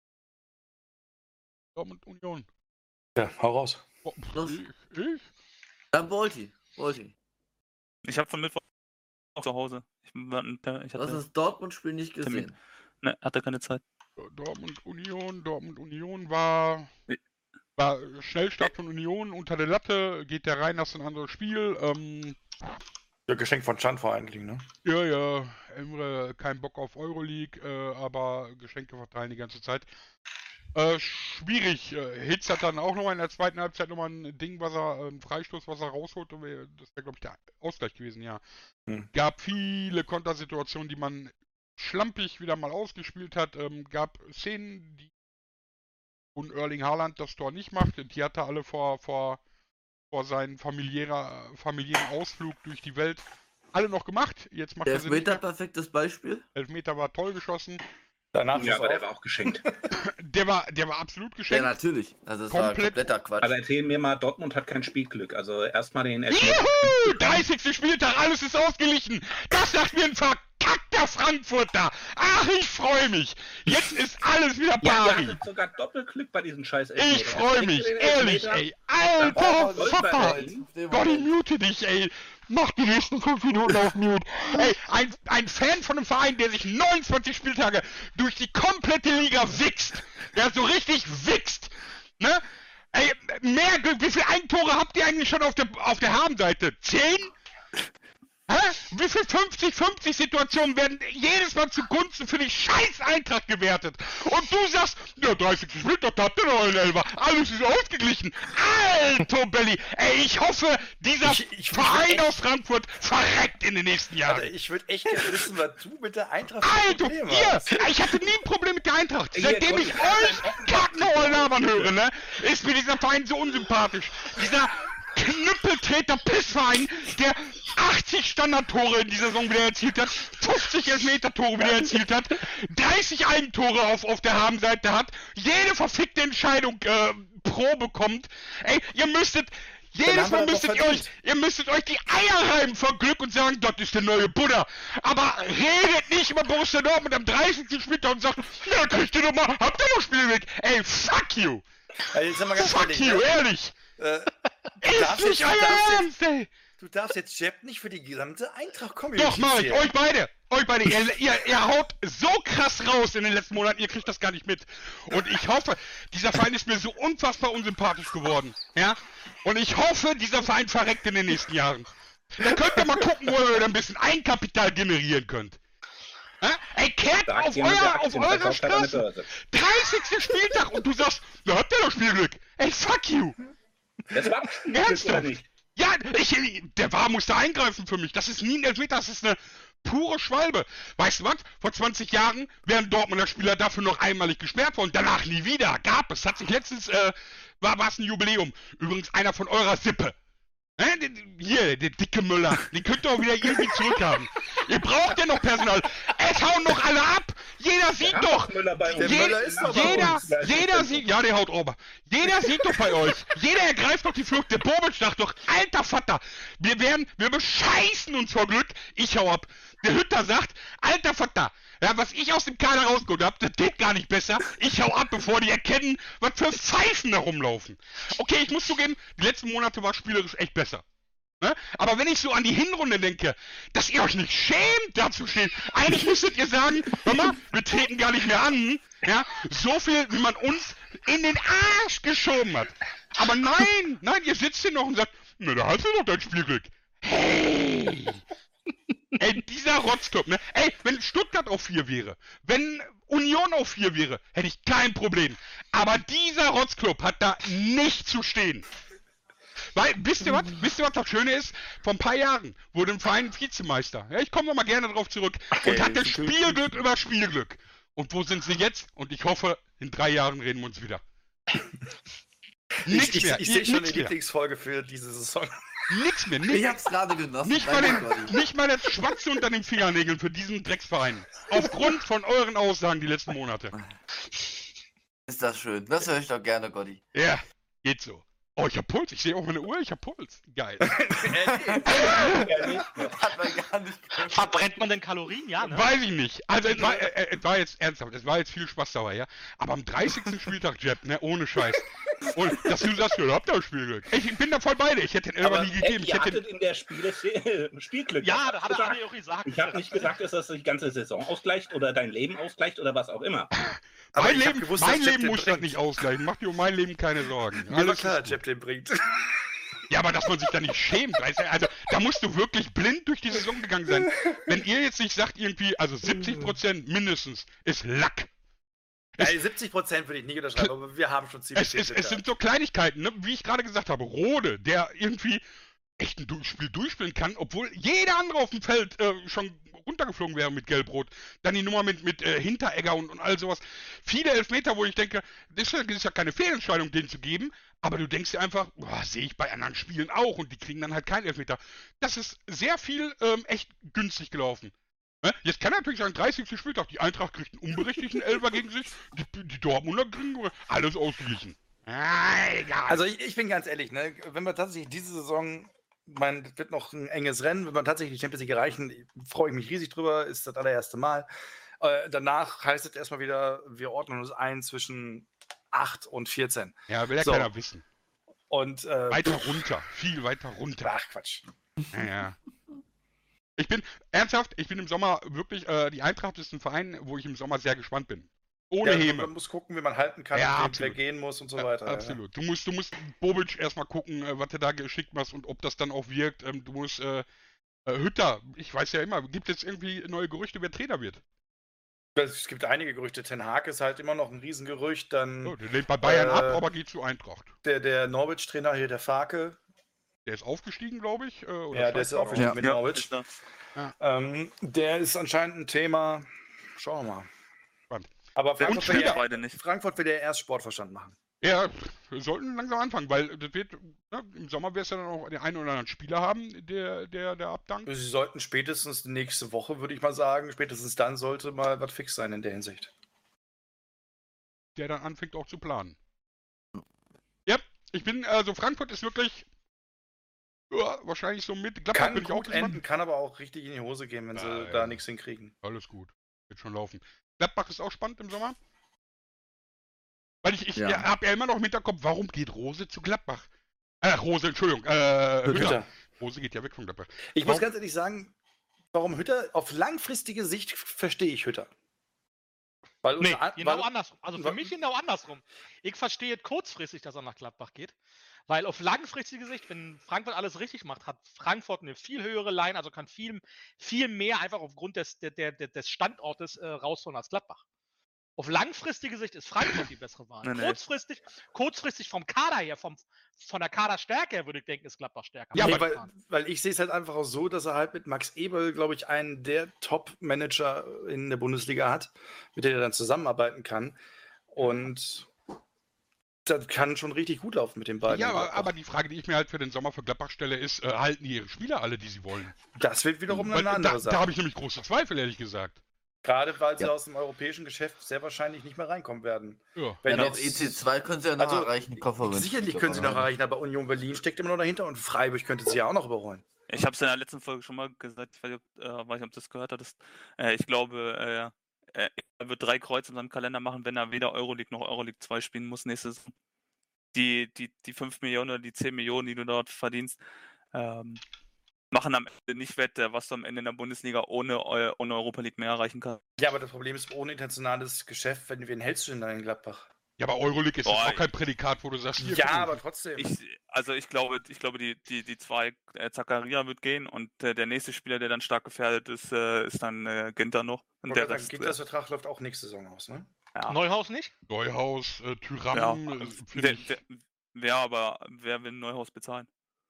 Dortmund Union. Ja, hau raus. Oh, Los. ich, ich? Dann Bolti. Bolti. Ich habe von Mittwoch zu Hause. Ich, ich Du hast hatte, das Dortmund-Spiel nicht Termin. gesehen. ne, hatte keine Zeit. Dortmund Union, Dortmund Union war, Nee. war Schnellstart von Union unter der Latte, geht der rein, hast ein anderes Spiel. Ähm, Ja, Geschenk von Schandvor eigentlich, ne? ja, ja, Emre, kein Bock auf Euroleague, äh, aber Geschenke verteilen die ganze Zeit. Äh, schwierig. Äh, Hitz hat dann auch noch in der zweiten Halbzeit nochmal ein Ding, was er, ein Freistoß, was er rausholt. Und wir- das wäre, glaube ich, der Ausgleich gewesen, ja. Hm. Gab viele Kontersituationen, die man schlampig wieder mal ausgespielt hat. Ähm, gab Szenen, die und Erling Haaland das Tor nicht macht. Die hat er alle vor, vor, vor seinen familiärer, familiären Ausflug durch die Welt alle noch gemacht. Jetzt macht Der er sie nicht Elfmeter, mehr. perfektes Beispiel. Elfmeter war toll geschossen. Danach Ja, ist aber der auf. war auch geschenkt. Der war, der war absolut Ja, geschenkt. natürlich. Also das war Komplett. kompletter Quatsch. Also erzähl mir mal, Dortmund hat kein Spielglück. Also erstmal den Elfmeter. Juhu! dreißigster Spieltag, alles ist ausgeglichen. Das sagt mir ein verkackter Frankfurter. Ach, ich freue mich. Jetzt ist alles wieder Ja, ihr pari. hattet sogar Doppelglück bei diesem scheiß Ich Elfmeter. freue Kriegst mich, du den ehrlich, Elfmeter? ey. Alter Oh, Vater. Goldberg. Gott, ich mute dich, ey. Mach die nächsten fünf Minuten auf Mute. Ey, ein, ein Fan von einem Verein, der sich neunundzwanzig Spieltage durch die komplette Liga wichst. Der so richtig wichst. Ne? Ey, mehr Glück. Wie viele Eigentore habt ihr eigentlich schon auf der, auf der Habenseite? Zehn? Hä? Wie viel fünfzig fünfzig Situationen werden jedes Mal zugunsten für die scheiß Eintracht gewertet? Und du sagst, ja, dreißigsten Spieltag, da habt ihr noch einen Elfer. Alles ist ausgeglichen. Alter Belli. Ey, ich hoffe, dieser Ich- ich- Verein ich- aus Frankfurt verreckt in den nächsten Jahren. Also ich würde echt gerne wissen, was du mit der Eintracht Alter, Problem ihr, hast. ich hatte nie ein Problem mit der Eintracht. Hier, Seitdem Gott, ich ich hab euch Kacknauer labern höre, ne, ist mir dieser Verein so unsympathisch. Dieser Knüppeltreter Pissverein, der achtzig Standardtore in dieser Saison wieder erzielt hat, fünfzig Elfmeter-Tore wieder erzielt hat, dreißig Eigentore auf, auf der Habenseite hat, jede verfickte Entscheidung äh, pro bekommt. Ey, ihr müsstet... Jedes haben wir Mal das müsstet doch ihr euch, verdient. ihr müsstet euch die Eier reiben vor Glück und sagen, das ist der neue Buddha. Aber redet nicht über Borussia Dortmund am dreißigsten Spieltag und sagt, ja, kriegt ihr doch mal, habt ihr noch Spielweg? Ey, fuck you! Also jetzt sind wir ganz Fuck ehrlich, you, ne? ehrlich! Äh, du, Ist darfst nicht jetzt, du, euer darfst jetzt, Ernst, ey! du darfst jetzt Jeb nicht für die gesamte Eintracht-Community Doch, mach ich, zählen. euch beide! Euch beide, ihr, ihr, ihr haut so krass raus in den letzten Monaten, ihr kriegt das gar nicht mit. Und ich hoffe, dieser Verein ist mir so unfassbar unsympathisch geworden. Ja? Und ich hoffe, dieser Verein verreckt in den nächsten Jahren. Da könnt ihr mal gucken, wo ihr wieder ein bisschen Eigenkapital generieren könnt. Ja? Ey, kehrt Sagt auf, jemand, der euer, auf Aktien eure verkauft hat an der Straße. Börse. dreißigsten Spieltag und du sagst, da habt ihr doch Spielglück. Ey, fuck you. Das war Ernsthaft? oder nicht? Ja, ich, der war musste eingreifen für mich. Das ist nie ein Elfmeter, das ist eine pure Schwalbe. Weißt du was? Vor zwanzig Jahren wären Dortmunder Spieler dafür noch einmalig gesperrt worden. Danach nie wieder. Gab es. Hat sich letztens, äh, war es ein Jubiläum. Übrigens einer von eurer Sippe. Hä? Der- der- Hier, der dicke Müller. Den könnt ihr auch wieder irgendwie zurückhaben. Ihr braucht ja noch Personal. Es hauen doch alle ab. Jeder sieht Ja, doch. Müller bei uns. Der Je- Müller ist doch bei jeder, uns. jeder sieht, ja, der haut ober. Jeder sieht doch bei euch. Jeder ergreift doch die Flucht. Der Bobic sagt doch, alter Vater, wir werden, wir bescheißen uns vor Glück. Ich hau ab. Der Hütter sagt, alter Vater, ja, was ich aus dem Kader rausgeholt hab, das geht gar nicht besser. Ich hau ab, bevor die erkennen, was für Pfeifen da rumlaufen. Okay, ich muss zugeben, die letzten Monate war spielerisch echt besser. Ne? Aber wenn ich so an die Hinrunde denke, dass ihr euch nicht schämt, da zu stehen, eigentlich müsstet ihr sagen, hör mal, wir treten gar nicht mehr an, ja, so viel, wie man uns in den Arsch geschoben hat. Aber nein, nein, ihr sitzt hier noch und sagt, na, da hast du doch dein Spielglück. Hey! Ey, dieser Rotzclub, ne? Ey, wenn Stuttgart auf vier wäre, wenn Union auf vier wäre, hätte ich kein Problem. Aber dieser Rotzclub hat da nicht zu stehen. Weil, wisst ihr was? Wisst ihr, was das Schöne ist? Vor ein paar Jahren wurde ein Verein Vizemeister. Ja, ich komme noch mal gerne drauf zurück. Und hatte Spielglück über Spielglück. Und wo sind sie jetzt? Und ich hoffe, in drei Jahren reden wir uns wieder. Nichts Ich, ich, mehr. ich sehe schon nichts die mehr. Lieblingsfolge für diese Saison. Nix mehr. Ich Nix, hab's gerade genossen. nicht, mal Danke, den, Gotti. nicht mal das Schwatze unter den Fingernägeln für diesen Drecksverein. Aufgrund von euren Aussagen die letzten Monate. Ist das schön. Das höre ich doch gerne, Gotti. Ja, geht so. Oh, ich hab Puls. Ich sehe auf meine Uhr, ich hab Puls. Geil. Ja, nicht. Hat man gar nicht gehört. Verbrennt man denn Kalorien? Ja, ne? Weiß ich nicht. Also es war, äh, äh, es war jetzt ernsthaft, es war jetzt viel Spaß dabei, ja. Aber am dreißigsten Spieltag, Jeb, ne, ohne Scheiß. Und dass du sagst, ja, da habt ihr Spielglück. Ich bin da voll bei dir. Ich hätte den Elfer Aber nie gegeben. ey, Ich ihr hätte hattet in der Spiele Spielglück. Ja, Was da hast hat du er gesagt? Andi auch gesagt. Ich habe nicht gesagt, dass das die ganze Saison ausgleicht oder dein Leben ausgleicht oder was auch immer. Aber mein ich hab Leben, gewusst, mein dass Jeb Leben den muss das bringt. nicht ausgleichen. Mach dir um mein Leben keine Sorgen. Mir war Alles klar, ist Jeb den bringt. Ja, aber dass man sich da nicht schämt, weißt du, also da musst du wirklich blind durch die Saison gegangen sein. Wenn ihr jetzt nicht sagt irgendwie, also siebzig Prozent mindestens ist Lack. Es, Ey, siebzig Prozent würde ich nicht unterschreiben, aber wir haben schon ziemlich es, es, es sind so Kleinigkeiten, ne? Wie ich gerade gesagt habe. Rode, der irgendwie echt ein Du- Spiel durchspielen kann, obwohl jeder andere auf dem Feld äh, schon runtergeflogen wäre mit Gelb-Rot. Dann die Nummer mit, mit äh, Hinteregger und, und all sowas. Viele Elfmeter, wo ich denke, das ist ja, das ist ja keine Fehlentscheidung, den zu geben, aber du denkst dir einfach, boah, sehe ich bei anderen Spielen auch und die kriegen dann halt keinen Elfmeter. Das ist sehr viel ähm, echt günstig gelaufen. Ne? Jetzt kann natürlich sein, dreißigsten Spieltag, die Eintracht kriegt einen unberechtigten Elfer gegen sich, die, die Dortmunder kriegen alles ausgeglichen. Ah, egal. Also ich, ich bin ganz ehrlich, ne, wenn wir tatsächlich diese Saison, mein, das wird noch ein enges Rennen, wenn wir tatsächlich die Champions League erreichen, freue ich mich riesig drüber, ist das allererste Mal. Äh, danach heißt es erstmal wieder, wir ordnen uns ein zwischen acht und vierzehn. Ja, will ja So. keiner wissen. Und äh, Weiter runter, viel weiter runter. ach Quatsch. Ja, ja. Ich bin, ernsthaft, ich bin im Sommer wirklich, äh, die Eintracht ist ein Verein, wo ich im Sommer sehr gespannt bin. Ohne Ja, man Häme. muss gucken, wie man halten kann, Ja, wer absolut. gehen muss und so Ja, weiter. ja. absolut. Du musst, du musst Bobic erstmal gucken, äh, was du da geschickt machst und ob das dann auch wirkt. Ähm, du musst, äh, Äh, Hütter, ich weiß ja immer, gibt es irgendwie neue Gerüchte, wer Trainer wird? Es gibt einige Gerüchte. Ten Hag ist halt immer noch ein Riesengerücht. Dann Oh, der lehnt bei Bayern äh, ab, aber geht zu Eintracht. der, der Norwich-Trainer hier, der Farke. Der ist aufgestiegen, glaube ich. Äh, oder Ja, der ist steigt aufgestiegen noch. mit Ja, Norwich. ist da. Ähm, der ist anscheinend ein Thema. Schauen wir mal. Spannend. Aber Frankfurt will, Spieler. ja, Beide nicht. Frankfurt will ja erst Sportverstand machen. Ja, wir sollten langsam anfangen, weil das wird, ne, im Sommer wirst du dann auch den einen oder anderen Spieler haben, der, der, der abdankt. Sie sollten spätestens nächste Woche, würde ich mal sagen, spätestens dann sollte mal was fix sein in der Hinsicht. Der dann anfängt auch zu planen. Ja, ich bin, also Frankfurt ist wirklich ja, wahrscheinlich so mit Gladbach Kann bin ich auch gut gespannt. enden, kann aber auch richtig in die Hose gehen, wenn sie Ja, da ja. nichts hinkriegen. Alles gut. Wird schon laufen. Gladbach ist auch spannend im Sommer. Weil ich, ich Ja. ja. habe ja immer noch im Hinterkopf, warum geht Rose zu Gladbach? Äh, Rose, Entschuldigung. Äh, Hütter. Hütter. Rose geht ja weg von Gladbach. Ich Warum- muss ganz ehrlich sagen, warum Hütter, auf langfristige Sicht verstehe ich Hütter. Weil Nee, unter an- genau weil, andersrum. Also für weil- mich genau andersrum. Ich verstehe kurzfristig, dass er nach Gladbach geht, weil auf langfristige Sicht, wenn Frankfurt alles richtig macht, hat Frankfurt eine viel höhere Line, also kann viel, viel mehr einfach aufgrund des, der, der, der- des Standortes äh, rausholen als Gladbach. Auf langfristige Sicht ist Frankfurt die bessere Wahl. Nee, nee. Kurzfristig, kurzfristig vom Kader her, vom, von der Kaderstärke her würde ich denken, ist Gladbach stärker. Ja, nee, aber- weil, weil ich sehe es halt einfach auch so, dass er halt mit Max Eberl, glaube ich, einen der Top-Manager in der Bundesliga hat, mit dem er dann zusammenarbeiten kann. Und das kann schon richtig gut laufen mit den beiden. Ja, in aber, Gladbach. aber die Frage, die ich mir halt für den Sommer für Gladbach stelle, ist, äh, halten die ihre Spieler alle, die sie wollen? das wird wiederum Weil, eine da andere da Sache. habe ich nämlich große Zweifel, ehrlich gesagt. Gerade weil sie Ja. aus dem europäischen Geschäft sehr wahrscheinlich nicht mehr reinkommen werden. Ja. Wenn Ja, doch, jetzt- E C zwei können sie ja noch Also, erreichen, Konferenz. Sicherlich können sie noch erreichen, aber Union Berlin steckt immer noch dahinter und Freiburg könnte sie ja auch noch überholen. Ich habe es in der letzten Folge schon mal gesagt, ich weiß nicht, ob, äh, weiß nicht, ob du das gehört hattest. Äh, ich glaube, äh, äh, er wird drei Kreuz in seinem Kalender machen, wenn er weder Euroleague noch Euroleague zwei spielen muss nächste Saison. Die, die, die fünf Millionen oder die zehn Millionen, die du dort verdienst, ähm, machen am Ende nicht wett, äh, was du am Ende in der Bundesliga ohne, Eu- ohne Europa League mehr erreichen kannst. Ja, aber das Problem ist, ohne internationales Geschäft, wenn wen hältst du denn da in Gladbach? Ja, aber Euroleague ist Boah, jetzt auch kein Prädikat, wo du sagst, hier, Ja, guck mal. aber trotzdem. Ich, also ich glaube, ich glaube, die, die, die zwei, äh, Zakaria wird gehen und äh, der nächste Spieler, der dann stark gefährdet ist, äh, ist dann äh, Ginter noch. Und Und der der Rest, äh, Ginters Vertrag läuft auch nächste Saison aus, ne? ja. Neuhaus nicht? Neuhaus, äh, Tyram, Ja, äh, finde wer, ich. wer, wer aber, wer will Neuhaus bezahlen?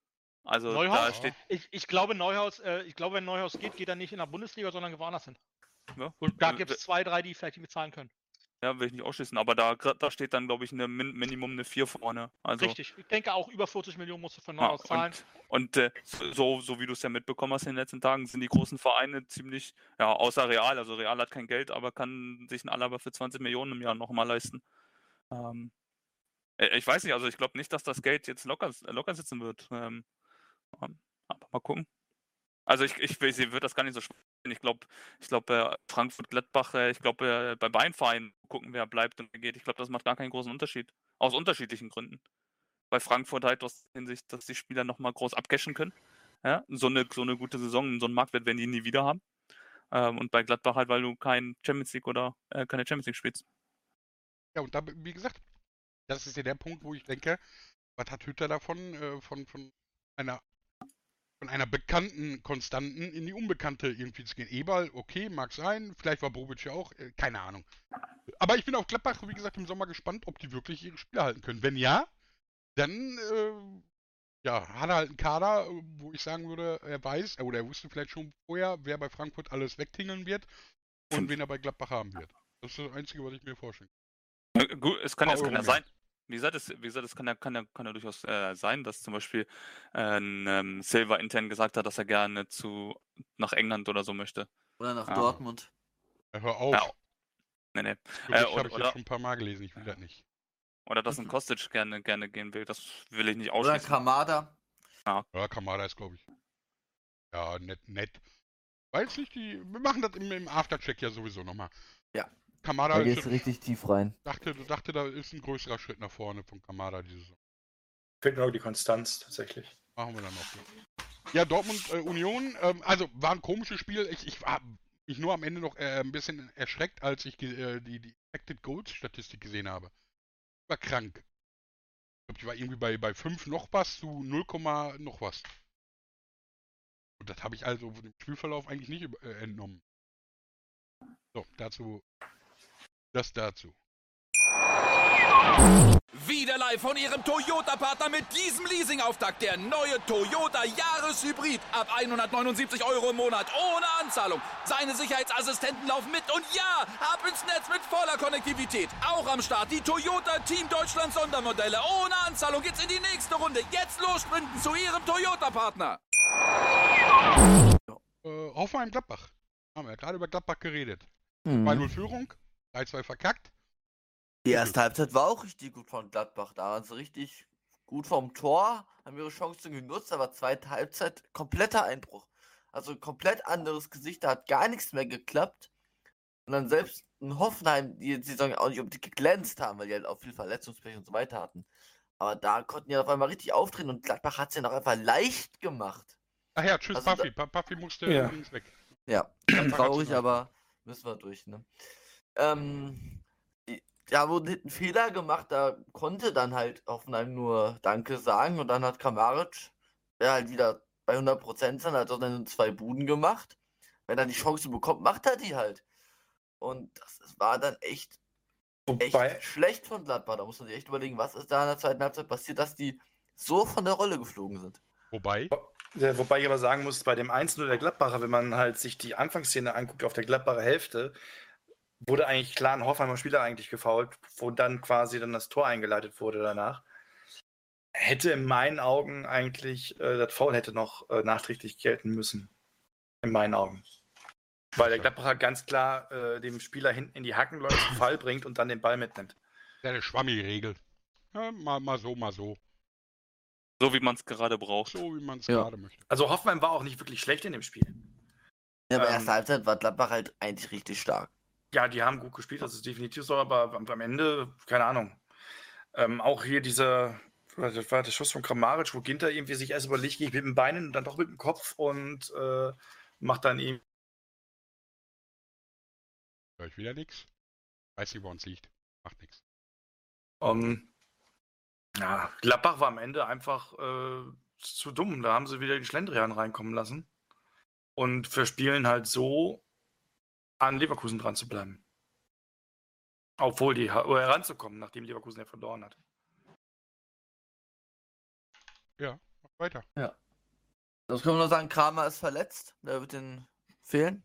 Also Neuhaus? da steht, Ich, ich glaube, Neuhaus, äh, ich glaube, wenn Neuhaus geht, geht er nicht in der Bundesliga, sondern woanders hin. ja, Und da äh, gibt es zwei, drei, die vielleicht nicht bezahlen können. ja, will ich nicht ausschließen, aber da, da steht dann, glaube ich, eine Min Minimum eine vier vorne. Also, Richtig. Ich denke auch über vierzig Millionen musst du für ja, Neuhaus zahlen. und und äh, so, so wie du es ja mitbekommen hast in den letzten Tagen, sind die großen Vereine ziemlich, ja, außer Real, also Real hat kein Geld, aber kann sich ein Alaba für zwanzig Millionen im Jahr nochmal leisten. Ähm, äh, ich weiß nicht, also ich glaube nicht, dass das Geld jetzt locker, locker sitzen wird. Ähm, ähm, aber mal gucken. Also ich, ich, ich würde das gar nicht so spannend. Ich glaube, ich glaube, äh, Frankfurt-Gladbach, äh, ich glaube, äh, bei beiden Vereinen gucken, wer bleibt und wer geht. Ich glaube, das macht gar keinen großen Unterschied. Aus unterschiedlichen Gründen. Bei Frankfurt halt aus der Hinsicht, dass die Spieler nochmal groß abcashen können. Ja, so eine, so eine gute Saison, so einen Marktwert werden die nie wieder haben. Ähm, und bei Gladbach halt, weil du kein Champions League oder äh, keine Champions League spielst. Ja, und da, wie gesagt, das ist ja der Punkt, wo ich denke, was hat Hütter davon, äh, von, von einer von einer bekannten Konstanten in die Unbekannte irgendwie zu gehen. Eberl, okay, mag sein, vielleicht war Bobic ja auch, äh, keine Ahnung. Aber ich bin auf Gladbach, wie gesagt, im Sommer gespannt, ob die wirklich ihre Spiele halten können. Wenn ja, dann äh, ja, hat er halt einen Kader, wo ich sagen würde, er weiß, oder er wusste vielleicht schon vorher, wer bei Frankfurt alles wegtingeln wird und wen er bei Gladbach haben wird. Das ist das Einzige, was ich mir vorstelle. Äh, Gut, es kann, Paar es kann Euro ja mehr. sein. Wie gesagt, es, wie gesagt, es kann ja, kann ja, kann ja durchaus äh, sein, dass zum Beispiel äh, ein ähm, Silva intern gesagt hat, dass er gerne zu nach England oder so möchte. Oder nach Ja. Dortmund. Ja, hör auf. Ja, Nee, nee. Das Äh, habe und, ich jetzt oder, schon ein paar Mal gelesen, ich will das nicht. oder dass ein Kostic gerne, gerne gehen will, das will ich nicht Oder ausschließen. Kamada. Ja, Kamada ist, glaube ich. Ja, nett, nett. Weiß nicht, die. Wir machen das im, im Aftercheck ja sowieso nochmal. Ja. Kamada Da ist, gehst du richtig tief rein. dachte, dachte, da ist ein größerer Schritt nach vorne von Kamada diese Saison. Fehlt nur noch die Konstanz tatsächlich. Machen wir dann noch. Ja, Dortmund, äh, Union, ähm, also war ein komisches Spiel. Ich, ich war mich nur am Ende noch äh, ein bisschen erschreckt, als ich ge- äh, die, die Expected Goals Statistik gesehen habe. War krank. Ich glaube, die war irgendwie bei, bei fünf noch was zu null, noch was. Und das habe ich also dem Spielverlauf eigentlich nicht über- äh, entnommen. So, dazu. Das dazu. Wieder live von Ihrem Toyota-Partner mit diesem Leasing-Auftakt. Der neue Toyota Jahreshybrid. Ab hundertneunundsiebzig Euro im Monat. Ohne Anzahlung. Seine Sicherheitsassistenten laufen mit. Und ja, ab ins Netz mit voller Konnektivität. Auch am Start die Toyota Team Deutschland Sondermodelle. Ohne Anzahlung geht's in die nächste Runde. Jetzt los sprinten zu Ihrem Toyota-Partner. Äh, Hoffenheim-Gladbach. Haben wir ja gerade über Gladbach geredet. Mhm. zwei null Führung. drei zwei verkackt. Die erste Halbzeit war auch richtig gut von Gladbach. Da waren sie richtig gut vom Tor, haben ihre Chancen genutzt, aber zweite Halbzeit kompletter Einbruch. Also komplett anderes Gesicht, da hat gar nichts mehr geklappt. Und dann selbst in Hoffenheim, die die Saison auch nicht unbedingt geglänzt haben, weil die halt auch viel Verletzungspech und so weiter hatten. Aber da konnten die auf einmal richtig auftreten und Gladbach hat es ja noch einfach leicht gemacht. Ach ja, tschüss, Also Buffy. Pa- Buffy musste Ja. übrigens weg. Ja, Gladbach traurig, hat's aber müssen wir durch, ne? Ähm, die- ja, wurde ein Fehler gemacht, da konnte dann halt Hoffenheim nur Danke sagen und dann hat Kramaric, der halt wieder bei hundert Prozent sein, hat er dann zwei Buden gemacht. Wenn er die Chance bekommt, macht er die halt. Und das, das war dann echt, echt Wobei, schlecht von Gladbach. Da muss man sich echt überlegen, was ist da in der zweiten Halbzeit passiert, dass die so von der Rolle geflogen sind. Wobei, Ja, wobei ich aber sagen muss, bei dem eins null der Gladbacher, wenn man halt sich die Anfangsszene anguckt auf der Gladbacher Hälfte, wurde eigentlich klar ein Hoffenheimer Spieler eigentlich gefoult, wo dann quasi dann das Tor eingeleitet wurde danach. Hätte in meinen Augen eigentlich, äh, das Foul hätte noch äh, nachträglich gelten müssen. In meinen Augen. Weil der Gladbacher ganz klar äh, dem Spieler hinten in die Hacken läuft, einen Fall bringt und dann den Ball mitnimmt. ja, eine schwammige Regel. Ja, mal, mal so, mal so. So wie man es gerade braucht. So, wie man es Ja. gerade möchte. Also Hoffenheim war auch nicht wirklich schlecht in dem Spiel. Ja, aber Ähm, erste Halbzeit war Gladbach halt eigentlich richtig stark. Ja, die haben gut gespielt, das ist definitiv so, aber am, am Ende, keine Ahnung. Ähm, auch hier dieser, das war der Schuss von Kramaric, wo Ginter irgendwie sich erst überlegt, gehe ich mit den Beinen und dann doch mit dem Kopf und äh, macht dann eben. Hör ich wieder nichts. Weiß nicht, wo uns liegt. Macht nichts. Ähm, ja, Gladbach war am Ende einfach äh, zu dumm. Da haben sie wieder den Schlendrian reinkommen lassen und verspielen halt so, an Leverkusen dran zu bleiben. Obwohl die, oder heranzukommen, nachdem Leverkusen ja verloren hat. Ja, mach weiter. Das können wir nur sagen, Kramer ist verletzt, der wird den fehlen.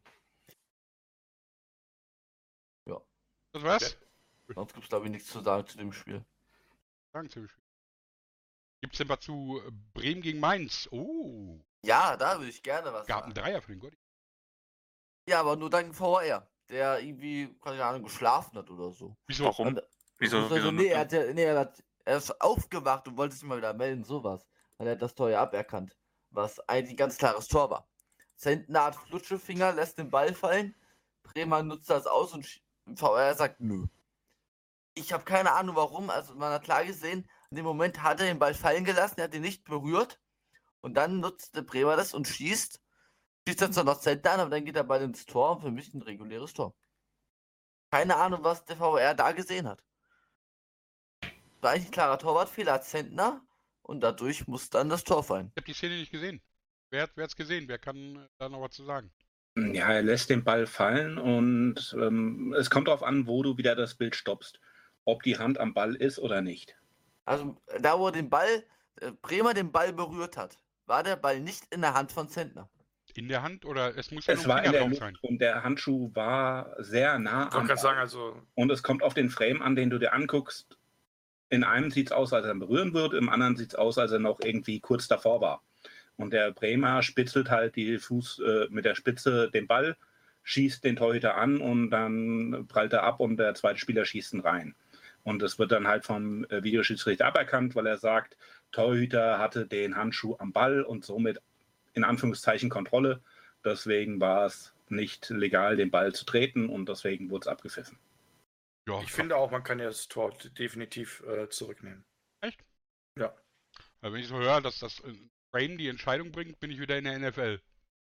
Das war's. Sonst gibt es glaube ich nichts zu sagen zu dem Spiel. Sagen Sie. Gibt's denn was zu äh, Bremen gegen Mainz? Oh, Ja, da würde ich gerne was gab einen sagen. Dreier für den Gott. Ja, aber nur dank V R, der irgendwie, keine Ahnung, geschlafen hat oder so. Wieso? Warum? Und- Wieso? Also, wieso nee, er, hat, ja- nee er, hat, er ist aufgewacht und wollte sich mal wieder melden, sowas. Weil er hat das Tor ja aberkannt, was eigentlich ein ganz klares Tor war. Zentner hat Flutschefinger, lässt den Ball fallen, Bremer nutzt das aus und sch- V R sagt nö. Ich habe keine Ahnung warum, also man hat klar gesehen, in dem Moment hat er den Ball fallen gelassen, er hat ihn nicht berührt und dann nutzte Bremer das und schießt, schießt dann zwar noch Zentner an, aber dann geht der Ball ins Tor und für mich ein reguläres Tor. Keine Ahnung, was der V R da gesehen hat. War eigentlich ein klarer Torwartfehler, hat Zentner und dadurch muss dann das Tor fallen. Ich habe die Szene nicht gesehen. Wer hat es gesehen? Wer kann äh, da noch was zu sagen? Ja, er lässt den Ball fallen und ähm, es kommt darauf an, wo du wieder das Bild stoppst. Ob die Hand am Ball ist oder nicht. Also da, wo er den Ball, äh, Bremer den Ball berührt hat, war der Ball nicht in der Hand von Zentner. In der Hand oder es muss ja Es nur war ein in Finger der drauf Luft sein. und der Handschuh war sehr nah Ich am wollte gerade sagen, Ball. also Und es kommt auf den Frame an, den du dir anguckst. In einem sieht es aus, als er ihn berühren wird, im anderen sieht es aus, als er noch irgendwie kurz davor war. Und der Bremer spitzelt halt die Fuß äh, mit der Spitze den Ball, schießt den Torhüter an und dann prallt er ab und der zweite Spieler schießt ihn rein. Und das wird dann halt vom äh, Videoschiedsrichter aberkannt, weil er sagt, Torhüter hatte den Handschuh am Ball und somit in Anführungszeichen Kontrolle. Deswegen war es nicht legal, den Ball zu treten und deswegen wurde es abgepfiffen. Ja, ich finde auch, man kann ja das Tor definitiv äh, zurücknehmen. Echt? Ja. Also wenn ich so höre, dass das äh, Frame die Entscheidung bringt, bin ich wieder in der N F L.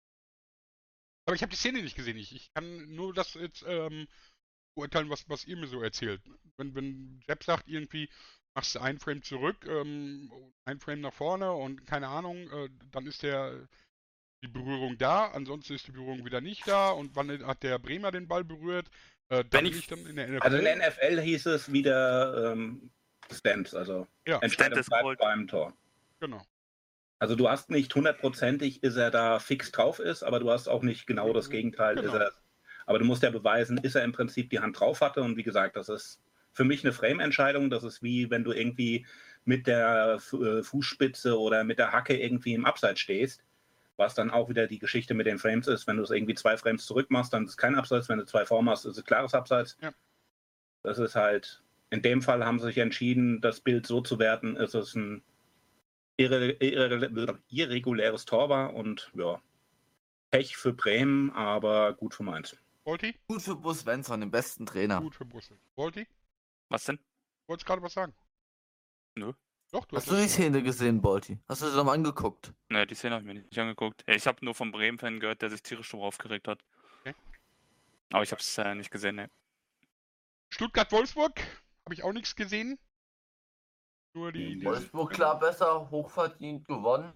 Aber ich habe die Szene nicht gesehen. Ich, ich kann nur das jetzt ähm, beurteilen, was, was ihr mir so erzählt. Wenn, wenn Jeb sagt, irgendwie machst du einen Frame zurück, ähm, ein Frame nach vorne und keine Ahnung, äh, dann ist der die Berührung da, ansonsten ist die Berührung wieder nicht da und wann hat der Bremer den Ball berührt? Äh, dann Wenn ich- nicht dann in der N F L. Also in der N F L hieß es wieder ähm, Stands, also Ja. Entscheidung Stand is bleibt called. beim Tor. Genau. Also du hast nicht hundertprozentig, ist er da fix drauf ist, aber du hast auch nicht genau das Gegenteil. Genau. Ist er, aber du musst ja beweisen, ist er im Prinzip die Hand drauf hatte. Und wie gesagt, das ist für mich eine Frame-Entscheidung. Das ist wie wenn du irgendwie mit der Fu- äh, Fußspitze oder mit der Hacke irgendwie im Abseits stehst. Was dann auch wieder die Geschichte mit den Frames ist. Wenn du es irgendwie zwei Frames zurück machst, dann ist es kein Abseits. Wenn du zwei vor machst, ist es klares Abseits. Ja. Das ist halt, in dem Fall haben sie sich entschieden, das Bild so zu werten, ist es ein irre, irre, irreguläres Tor war und ja, Pech für Bremen, aber gut für Mainz. Volti? Gut für Bus Svensson, den besten Trainer. Gut für Brüssel. Volti? Was denn? Wolltest gerade was sagen? Nö. Doch, du Hast hast du die Szene gesehen, Bolti? Hast du sie nochmal angeguckt? Ne, die Szene habe ich mir nicht angeguckt. Ich habe nur vom Bremen-Fan gehört, der sich tierisch darüber aufgeregt hat. Okay. Aber ich habe es äh, nicht gesehen, ne. Stuttgart-Wolfsburg? Habe ich auch nichts gesehen. Nur die. die Wolfsburg klar besser, hochverdient gewonnen.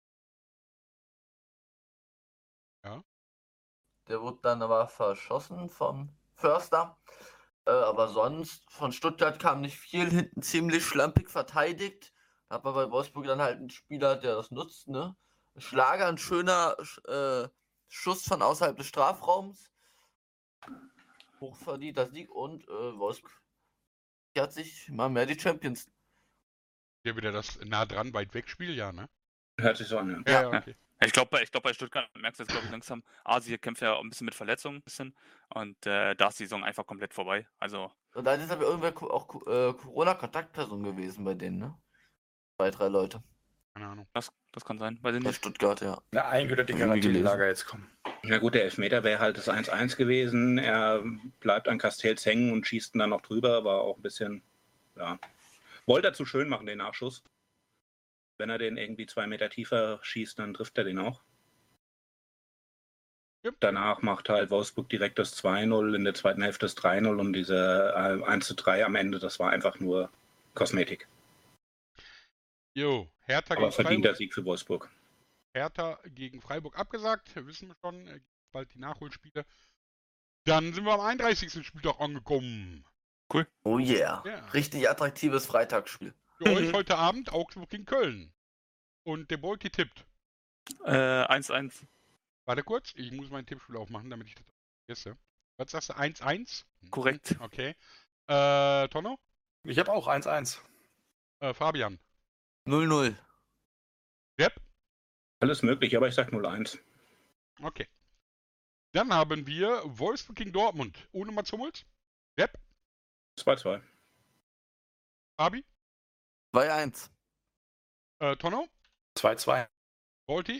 Ja. Der wurde dann aber verschossen von Förster. Äh, aber sonst, von Stuttgart kam nicht viel, hinten ziemlich schlampig verteidigt. Aber bei Wolfsburg dann halt ein Spieler, der das nutzt, ne? Schlager, ein schöner äh, Schuss von außerhalb des Strafraums. Hochverdienter Sieg und äh, Wolfsburg die hat sich mal mehr die Champions. Ja, wieder das nah dran, weit weg Spiel, ja, ne? Hört sich so an. Ja. Ja, Ja. ja, okay. Ich glaube, bei, ich glaub, bei Stuttgart merkst du jetzt, glaube ich, langsam, Asi kämpft ja auch ein bisschen mit Verletzungen, ein bisschen. Und äh, da ist die Saison einfach komplett vorbei. Also, Und da ist aber irgendwer ko- auch ko- äh, Corona-Kontaktperson gewesen bei denen, ne? Zwei, drei Leute. Keine Ahnung. das, das kann sein. Weiß ich Bei nicht. Stuttgart, ja. Eine eindeutige Irgendwie gelesen. Quarantänelager jetzt kommen. Na gut, der Elfmeter wäre halt das eins eins gewesen. Er bleibt an Castells hängen und schießt ihn dann noch drüber. War auch ein bisschen, ja. Wollte er zu schön machen, den Nachschuss. Wenn er den irgendwie zwei Meter tiefer schießt, dann trifft er den auch. Yep. Danach macht halt Wolfsburg direkt das zwei null, in der zweiten Hälfte das drei null und diese äh, eins zu drei am Ende, das war einfach nur Kosmetik. Jo, Hertha Aber gegen verdienter Freiburg. Sieg für Wolfsburg. Hertha gegen Freiburg abgesagt, wissen wir schon. äh, Bald die Nachholspiele. Dann sind wir am einunddreißigsten Spieltag angekommen. Oh yeah. Ja. Richtig attraktives Freitagsspiel. Für euch heute Abend Augsburg gegen Köln. Und der Bolti tippt. Äh, eins eins. Warte kurz, ich muss mein Tippspiel aufmachen, damit ich das vergesse. Was sagst du? eins eins? Korrekt. Okay. Äh, Tonno? Ich habe auch eins eins. Äh, Fabian? null null. Depp? Alles möglich, aber ich sag null eins. Okay. Dann haben wir Wolfsburg gegen Dortmund. Ohne Mats Hummels? Depp? zwei zwei. Fabi? zwei eins. Äh, Tonno? zwei zwei. Bolti?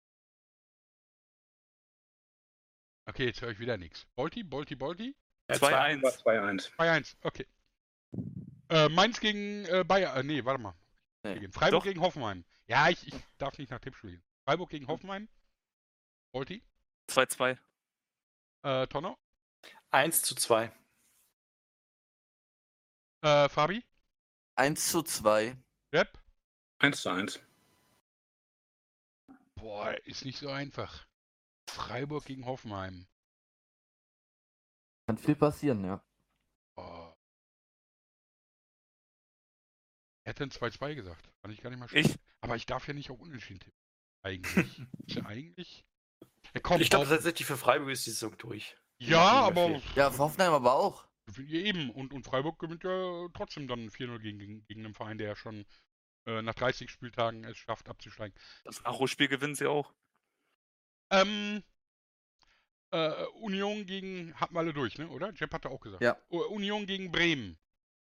Okay, jetzt höre ich wieder nichts. Bolti, Bolti, Bolti? zwei eins. zwei eins. zwei eins, okay. Äh, Mainz gegen äh, Bayer. Äh, nee, warte mal. Nee. Gegen Freiburg Doch. gegen Hoffenheim. Ja, ich, ich darf nicht nach Tipp spielen. Freiburg gegen Hoffenheim. Bolti? zwei zwei. Äh, Tonno? eins zu zwei. Äh, Fabi? eins zu zwei. Depp? eins zu eins. Boah, ist nicht so einfach. Freiburg gegen Hoffenheim. Kann viel passieren, ja. Oh. Er hätte ein zwei zwei gesagt. Fand ich gar nicht mal schlecht. Ich? Aber ich darf ja nicht auf Unentschieden tippen. Eigentlich. Ist ja eigentlich. Er kommt Ich glaube auf- tatsächlich für Freiburg ist die Saison durch. Ja, nicht mehr aber. viel. Ja, für Hoffenheim aber auch. Eben. Und, und Freiburg gewinnt ja trotzdem dann vier null gegen, gegen, gegen einen Verein, der ja schon äh, nach dreißig Spieltagen es schafft, abzusteigen. Das Nachholspiel gewinnen sie auch. Ähm. Äh, Union gegen. Hatten wir alle durch, ne? Oder? Jepp hatte auch gesagt. Ja. U- Union gegen Bremen.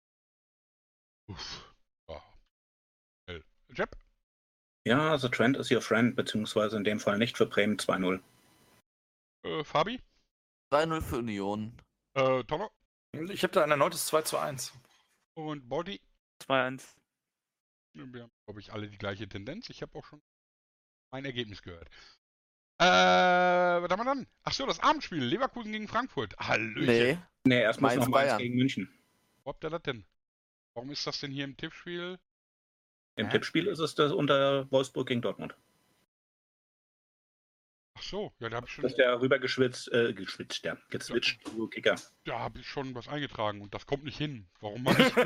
Uff. Ja. Äh, Jepp? Ja, the trend is your friend, beziehungsweise in dem Fall nicht für Bremen zwei null. Äh, Fabi? zwei null für Union. Äh, Tonno? Ich habe da ein erneutes zwei zu eins. Und Body? zwei eins. Wir haben, glaube ich, alle die gleiche Tendenz. Ich habe auch schon mein Ergebnis gehört. Äh, was haben wir dann? Achso, das Abendspiel. Leverkusen gegen Frankfurt. Hallöchen. Nee. Nee, erst muss Mainz, noch Mainz Bayern. gegen München. Wo habt ihr das denn? Warum ist das denn hier im Tippspiel? Im Hä? Tippspiel ist es das unter Wolfsburg gegen Dortmund. so, ja, da habe ich schon, Das ist der rübergeschwitzt, äh, geschwitzt, ja, gezwitscht, du Kicker. da habe ich schon was eingetragen und das kommt nicht hin. Warum mache ich?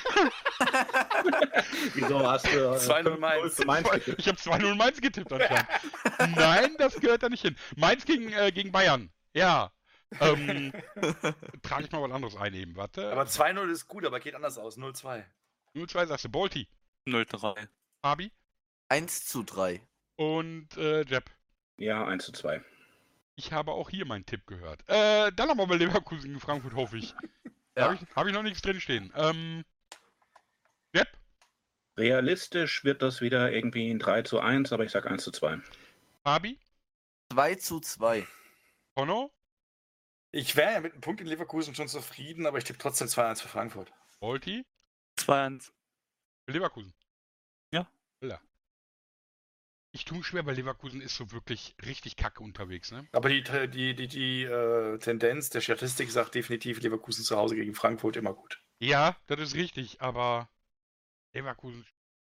Wieso hast du äh, zwei null fünf Mainz. für Mainz getippt? Ich habe zwei null Mainz getippt anscheinend. Nein, das gehört da nicht hin. Mainz gegen, äh, gegen Bayern. Ja. Ähm, trage ich mal was anderes ein eben. Warte. Aber zwei null ist gut, aber geht anders aus. null zwei. null zwei sagst du. Bolti, null drei. Fabi eins zu drei. und äh, Jeb. Ja, eins zu zwei. Ich habe auch hier meinen Tipp gehört. Äh, dann haben wir bei Leverkusen gegen Frankfurt, hoffe ich. Da Ja. habe ich, hab ich noch nichts drinstehen. Ähm, Jeb, Realistisch wird das wieder irgendwie ein drei zu eins, aber ich sag eins zu zwei. Fabi, zwei zu zwei. Conno, Ich wäre ja mit einem Punkt in Leverkusen schon zufrieden, aber ich tippe trotzdem zwei eins für Frankfurt. Bolti, zwei eins. Leverkusen. Ja. Ja. Ich tue mir schwer, weil Leverkusen ist so wirklich richtig kacke unterwegs, ne? Aber die, die, die, die äh, Tendenz der Statistik sagt definitiv Leverkusen zu Hause gegen Frankfurt immer gut. Ja, das ist richtig, aber Leverkusen.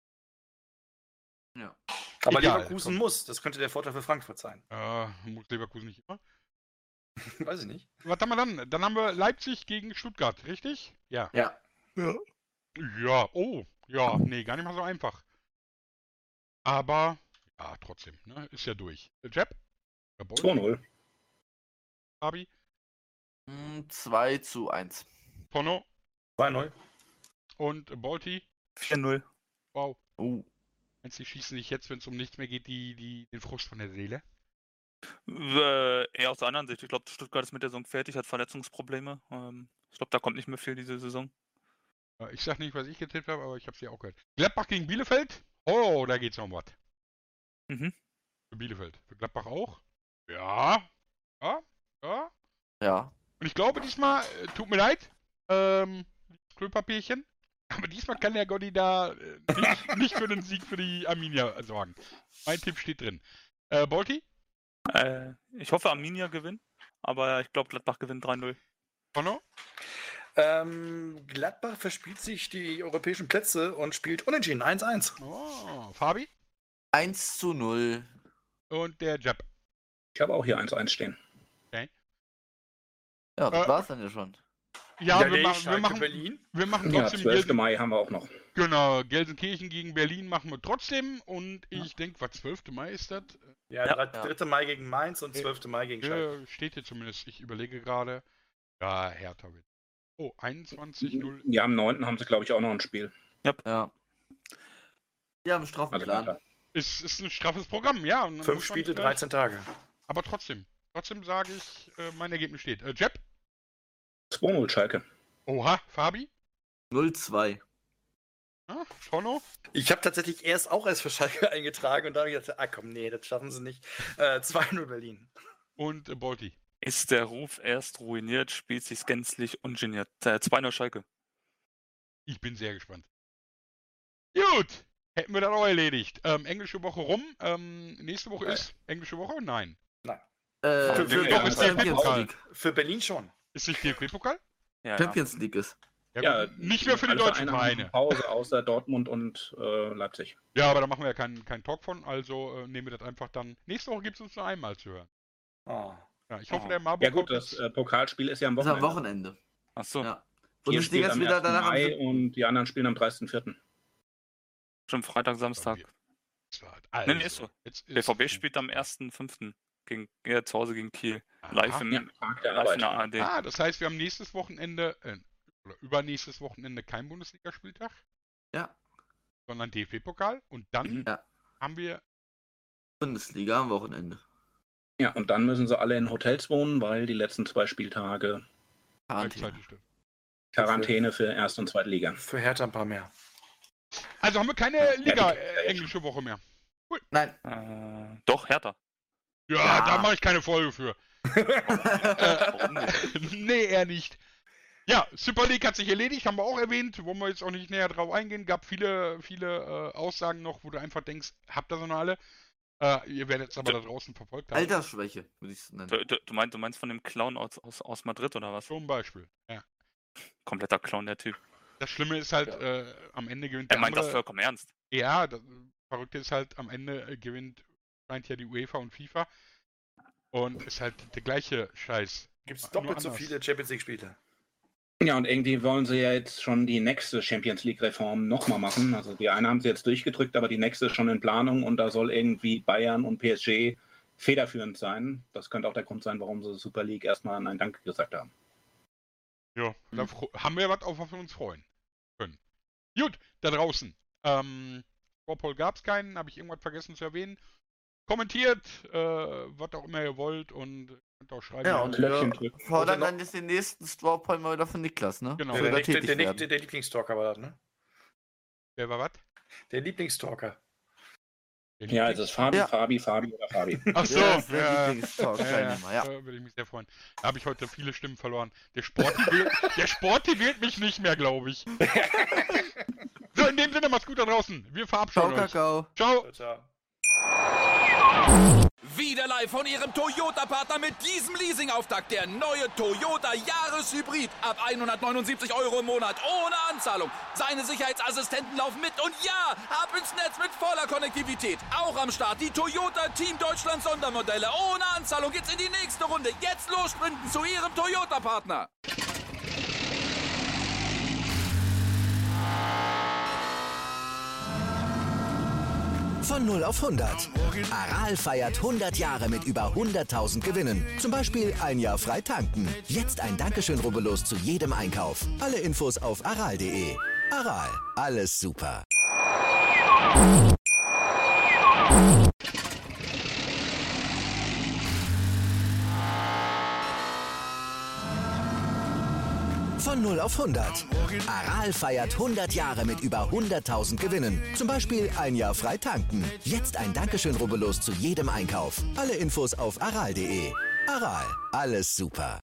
Ja. Aber Egal, Leverkusen komm. muss, das könnte der Vorteil für Frankfurt sein. Äh, muss Leverkusen nicht immer. Weiß ich nicht. Was haben wir dann? Dann haben wir Leipzig gegen Stuttgart, richtig? Ja. Ja. Ja, oh, ja, nee, gar nicht mal so einfach. Aber, ja, trotzdem, ne? Ist ja durch. Äh, Jeb? Ja, Bolti? zwei null. Fabi? Hm, zwei zu eins. Tono? zwei null. Und Bolti? vier null. Wow. Oh. Meinst du, die schießen sich jetzt, wenn es um nichts mehr geht, die, die, den Frust von der Seele? Äh, eher aus der anderen Sicht. Ich glaube, Stuttgart ist mit der Saison fertig, hat Verletzungsprobleme. Ähm, ich glaube, da kommt nicht mehr viel diese Saison. Äh, Ich sag nicht, was ich getippt habe, aber ich habe es ja auch gehört. Gladbach gegen Bielefeld? Oh, da geht's um was. Mhm. Für Bielefeld. Für Gladbach auch? Ja. Ja. Ja. Ja. Und ich glaube diesmal, äh, tut mir leid, ähm, Klöpapierchen, aber diesmal kann der Gotti da äh, nicht, nicht für den Sieg für die Arminia sorgen. Mein Tipp steht drin. Äh, Bolti? Äh, ich hoffe, Arminia gewinnt, aber ich glaube, Gladbach gewinnt drei null. Conno? Ähm, Gladbach verspielt sich die europäischen Plätze und spielt unentschieden eins eins. Oh, Fabi? eins zu null. Und der Jeb. Ich habe auch hier eins eins stehen. Ja, das Äh, war's dann ja schon. Ja, wir, Widerlich, ma wir, Schalke, machen, Berlin. wir machen Ja, trotzdem zwölften Gelsen Mai haben wir auch noch. genau, Gelsenkirchen gegen Berlin machen wir trotzdem und ich denke, was zwölfter Mai ist das? Ja, Ja. drei- dritter Mai gegen Mainz und zwölfter Mai gegen Schalke. Äh, steht hier zumindest, ich überlege gerade. Ja, Hertha wird. Oh, einundzwanzig null. Ja, am neunten haben sie, glaube ich, auch noch ein Spiel. Ja. Die haben einen straffen Also Plan. klar. Ist, ist ein straffes Programm, ja. und dann Fünf muss man Spiele, vielleicht- dreizehn Tage. Aber trotzdem. Trotzdem sage ich, äh, mein Ergebnis steht. Äh, Jeb? zwei null Schalke. Oha, Fabi? null zwei. Ja, Tono? Ich habe tatsächlich erst auch erst für Schalke eingetragen und da habe ich gedacht, ah komm, nee, das schaffen sie nicht. Äh, zwei null Berlin. Und äh, Bolti? Ist der Ruf erst ruiniert, spielt sich gänzlich ungeniert. Äh, zwei null Schalke. Ich bin sehr gespannt. Gut, hätten wir das auch erledigt. Ähm, englische Woche rum. Ähm, nächste Woche Nein. ist englische Woche? Nein. Äh, Für- für- doch, ist der Champions Pokal. League. Für Berlin schon. Ist nicht D F B-Pokal? Ja, ja. Champions League ist. Ja, gut, nicht mehr für die alle deutschen Vereine Vereine. haben Pause, außer Dortmund und äh, Leipzig. Ja, aber da machen wir ja keinen keinen Talk von, also äh, nehmen wir das einfach dann. Nächste Woche gibt es uns nur einmal zu hören. Oh. Ja, ich hoffe, Oh. der Marburg Ja gut, kommt das jetzt- äh, Pokalspiel ist ja am Das ist am Wochenende. Wochenende. Achso, Ja. Vier Bundesliga spielen ist am wieder ersten danach am Mai siebten. und die anderen spielen am dreißigsten vierten schon Freitag, Samstag. Das war- Nee, nee, ist so. Jetzt ist B V B es- spielt am ersten fünften gegen ja, zu Hause gegen Kiel. Aha. Live im Ja, Tag der live in der Arbeit. A R D. Ah, das heißt, wir haben nächstes Wochenende, äh, oder übernächstes Wochenende kein Bundesligaspieltag, Ja. sondern D F B-Pokal und dann Mhm. Ja. haben wir, Bundesliga am Wochenende. Ja, und dann müssen sie alle in Hotels wohnen, weil die letzten zwei Spieltage Quarantäne. gleichzeitig stimmt. Quarantäne für Erst- und Zweitliga. Für Hertha ein paar mehr. Also haben wir keine Ja, Liga, die- äh, englische Woche mehr. Nein. Äh, doch, Hertha. Ja, Ja. da mache ich keine Folge für. Warum nicht? Nee, eher nicht. Ja, Super League hat sich erledigt, haben wir auch erwähnt, wollen wir jetzt auch nicht näher drauf eingehen. Gab viele, viele äh, Aussagen noch, wo du einfach denkst, habt ihr so noch alle? Äh, ihr werdet es aber da draußen verfolgt haben. Altersschwäche, würde ich es nennen. Du, du, du, meinst, du meinst von dem Clown aus, aus, aus Madrid oder was? Zum Beispiel. Ja. Kompletter Clown, der Typ. Das Schlimme ist halt, Ja. äh, am Ende gewinnt Er der meint das andere. vollkommen ernst. Ja, das Verrückte ist halt, am Ende äh, gewinnt, scheint ja die UEFA und FIFA. Und ist halt der gleiche Scheiß. Gibt es Nur doppelt so anders. viele Champions League-Spiele. Ja, und irgendwie wollen sie ja jetzt schon die nächste Champions League-Reform nochmal machen. Also die eine haben sie jetzt durchgedrückt, aber die nächste ist schon in Planung und da soll irgendwie Bayern und P S G federführend sein. Das könnte auch der Grund sein, warum sie Super League erstmal an ein Danke gesagt haben. Ja, da fro- haben wir was, auf was wir uns freuen können. Gut, da draußen. Ähm, Vorpol gab es keinen, habe ich irgendwas vergessen zu erwähnen. Kommentiert, äh, was auch immer ihr wollt und könnt auch schreiben. Ja, wie und ihr Glöckchen wir drücken. fordern Und noch- dann jetzt den nächsten Strawpoint mal wieder von Niklas, ne? Genau. Der, Soll der, er der, tätig der, werden? der, der Lieblingstalker war das, ne? Wer war was? Der Lieblingstalker. Ja, es ist Fabi, Ja. Fabi, Fabi oder Fabi. Ach so, Ja, das ist der ja, Lieblingstalk-Teilnehmer, ja. Da würde ich mich sehr freuen. Da habe ich heute viele Stimmen verloren. Der Sporti wählt, der Sporti wählt mich nicht mehr, glaube ich. So, in dem Sinne, macht's gut da draußen. Wir Ciao, verabschieden uns. Kakao. Ciao. Ciao, ciao. Wieder live von Ihrem Toyota-Partner mit diesem Leasing-Auftakt. Der neue Toyota Jahreshybrid. Ab hundertneunundsiebzig Euro im Monat. Ohne Anzahlung. Seine Sicherheitsassistenten laufen mit. Und ja, ab ins Netz mit voller Konnektivität. Auch am Start die Toyota Team Deutschland Sondermodelle. Ohne Anzahlung geht's in die nächste Runde. Jetzt los sprinten zu Ihrem Toyota-Partner. Von null auf hundert. Aral feiert hundert Jahre mit über hunderttausend Gewinnen. Zum Beispiel ein Jahr frei tanken. Jetzt ein Dankeschön, rubbellos zu jedem Einkauf. Alle Infos auf aral punkt de. Aral, alles super. Von null auf hundert. Aral feiert hundert Jahre mit über hunderttausend Gewinnen. Zum Beispiel ein Jahr frei tanken. Jetzt ein Dankeschön, rubbellos zu jedem Einkauf. Alle Infos auf aral punkt de. Aral, alles super.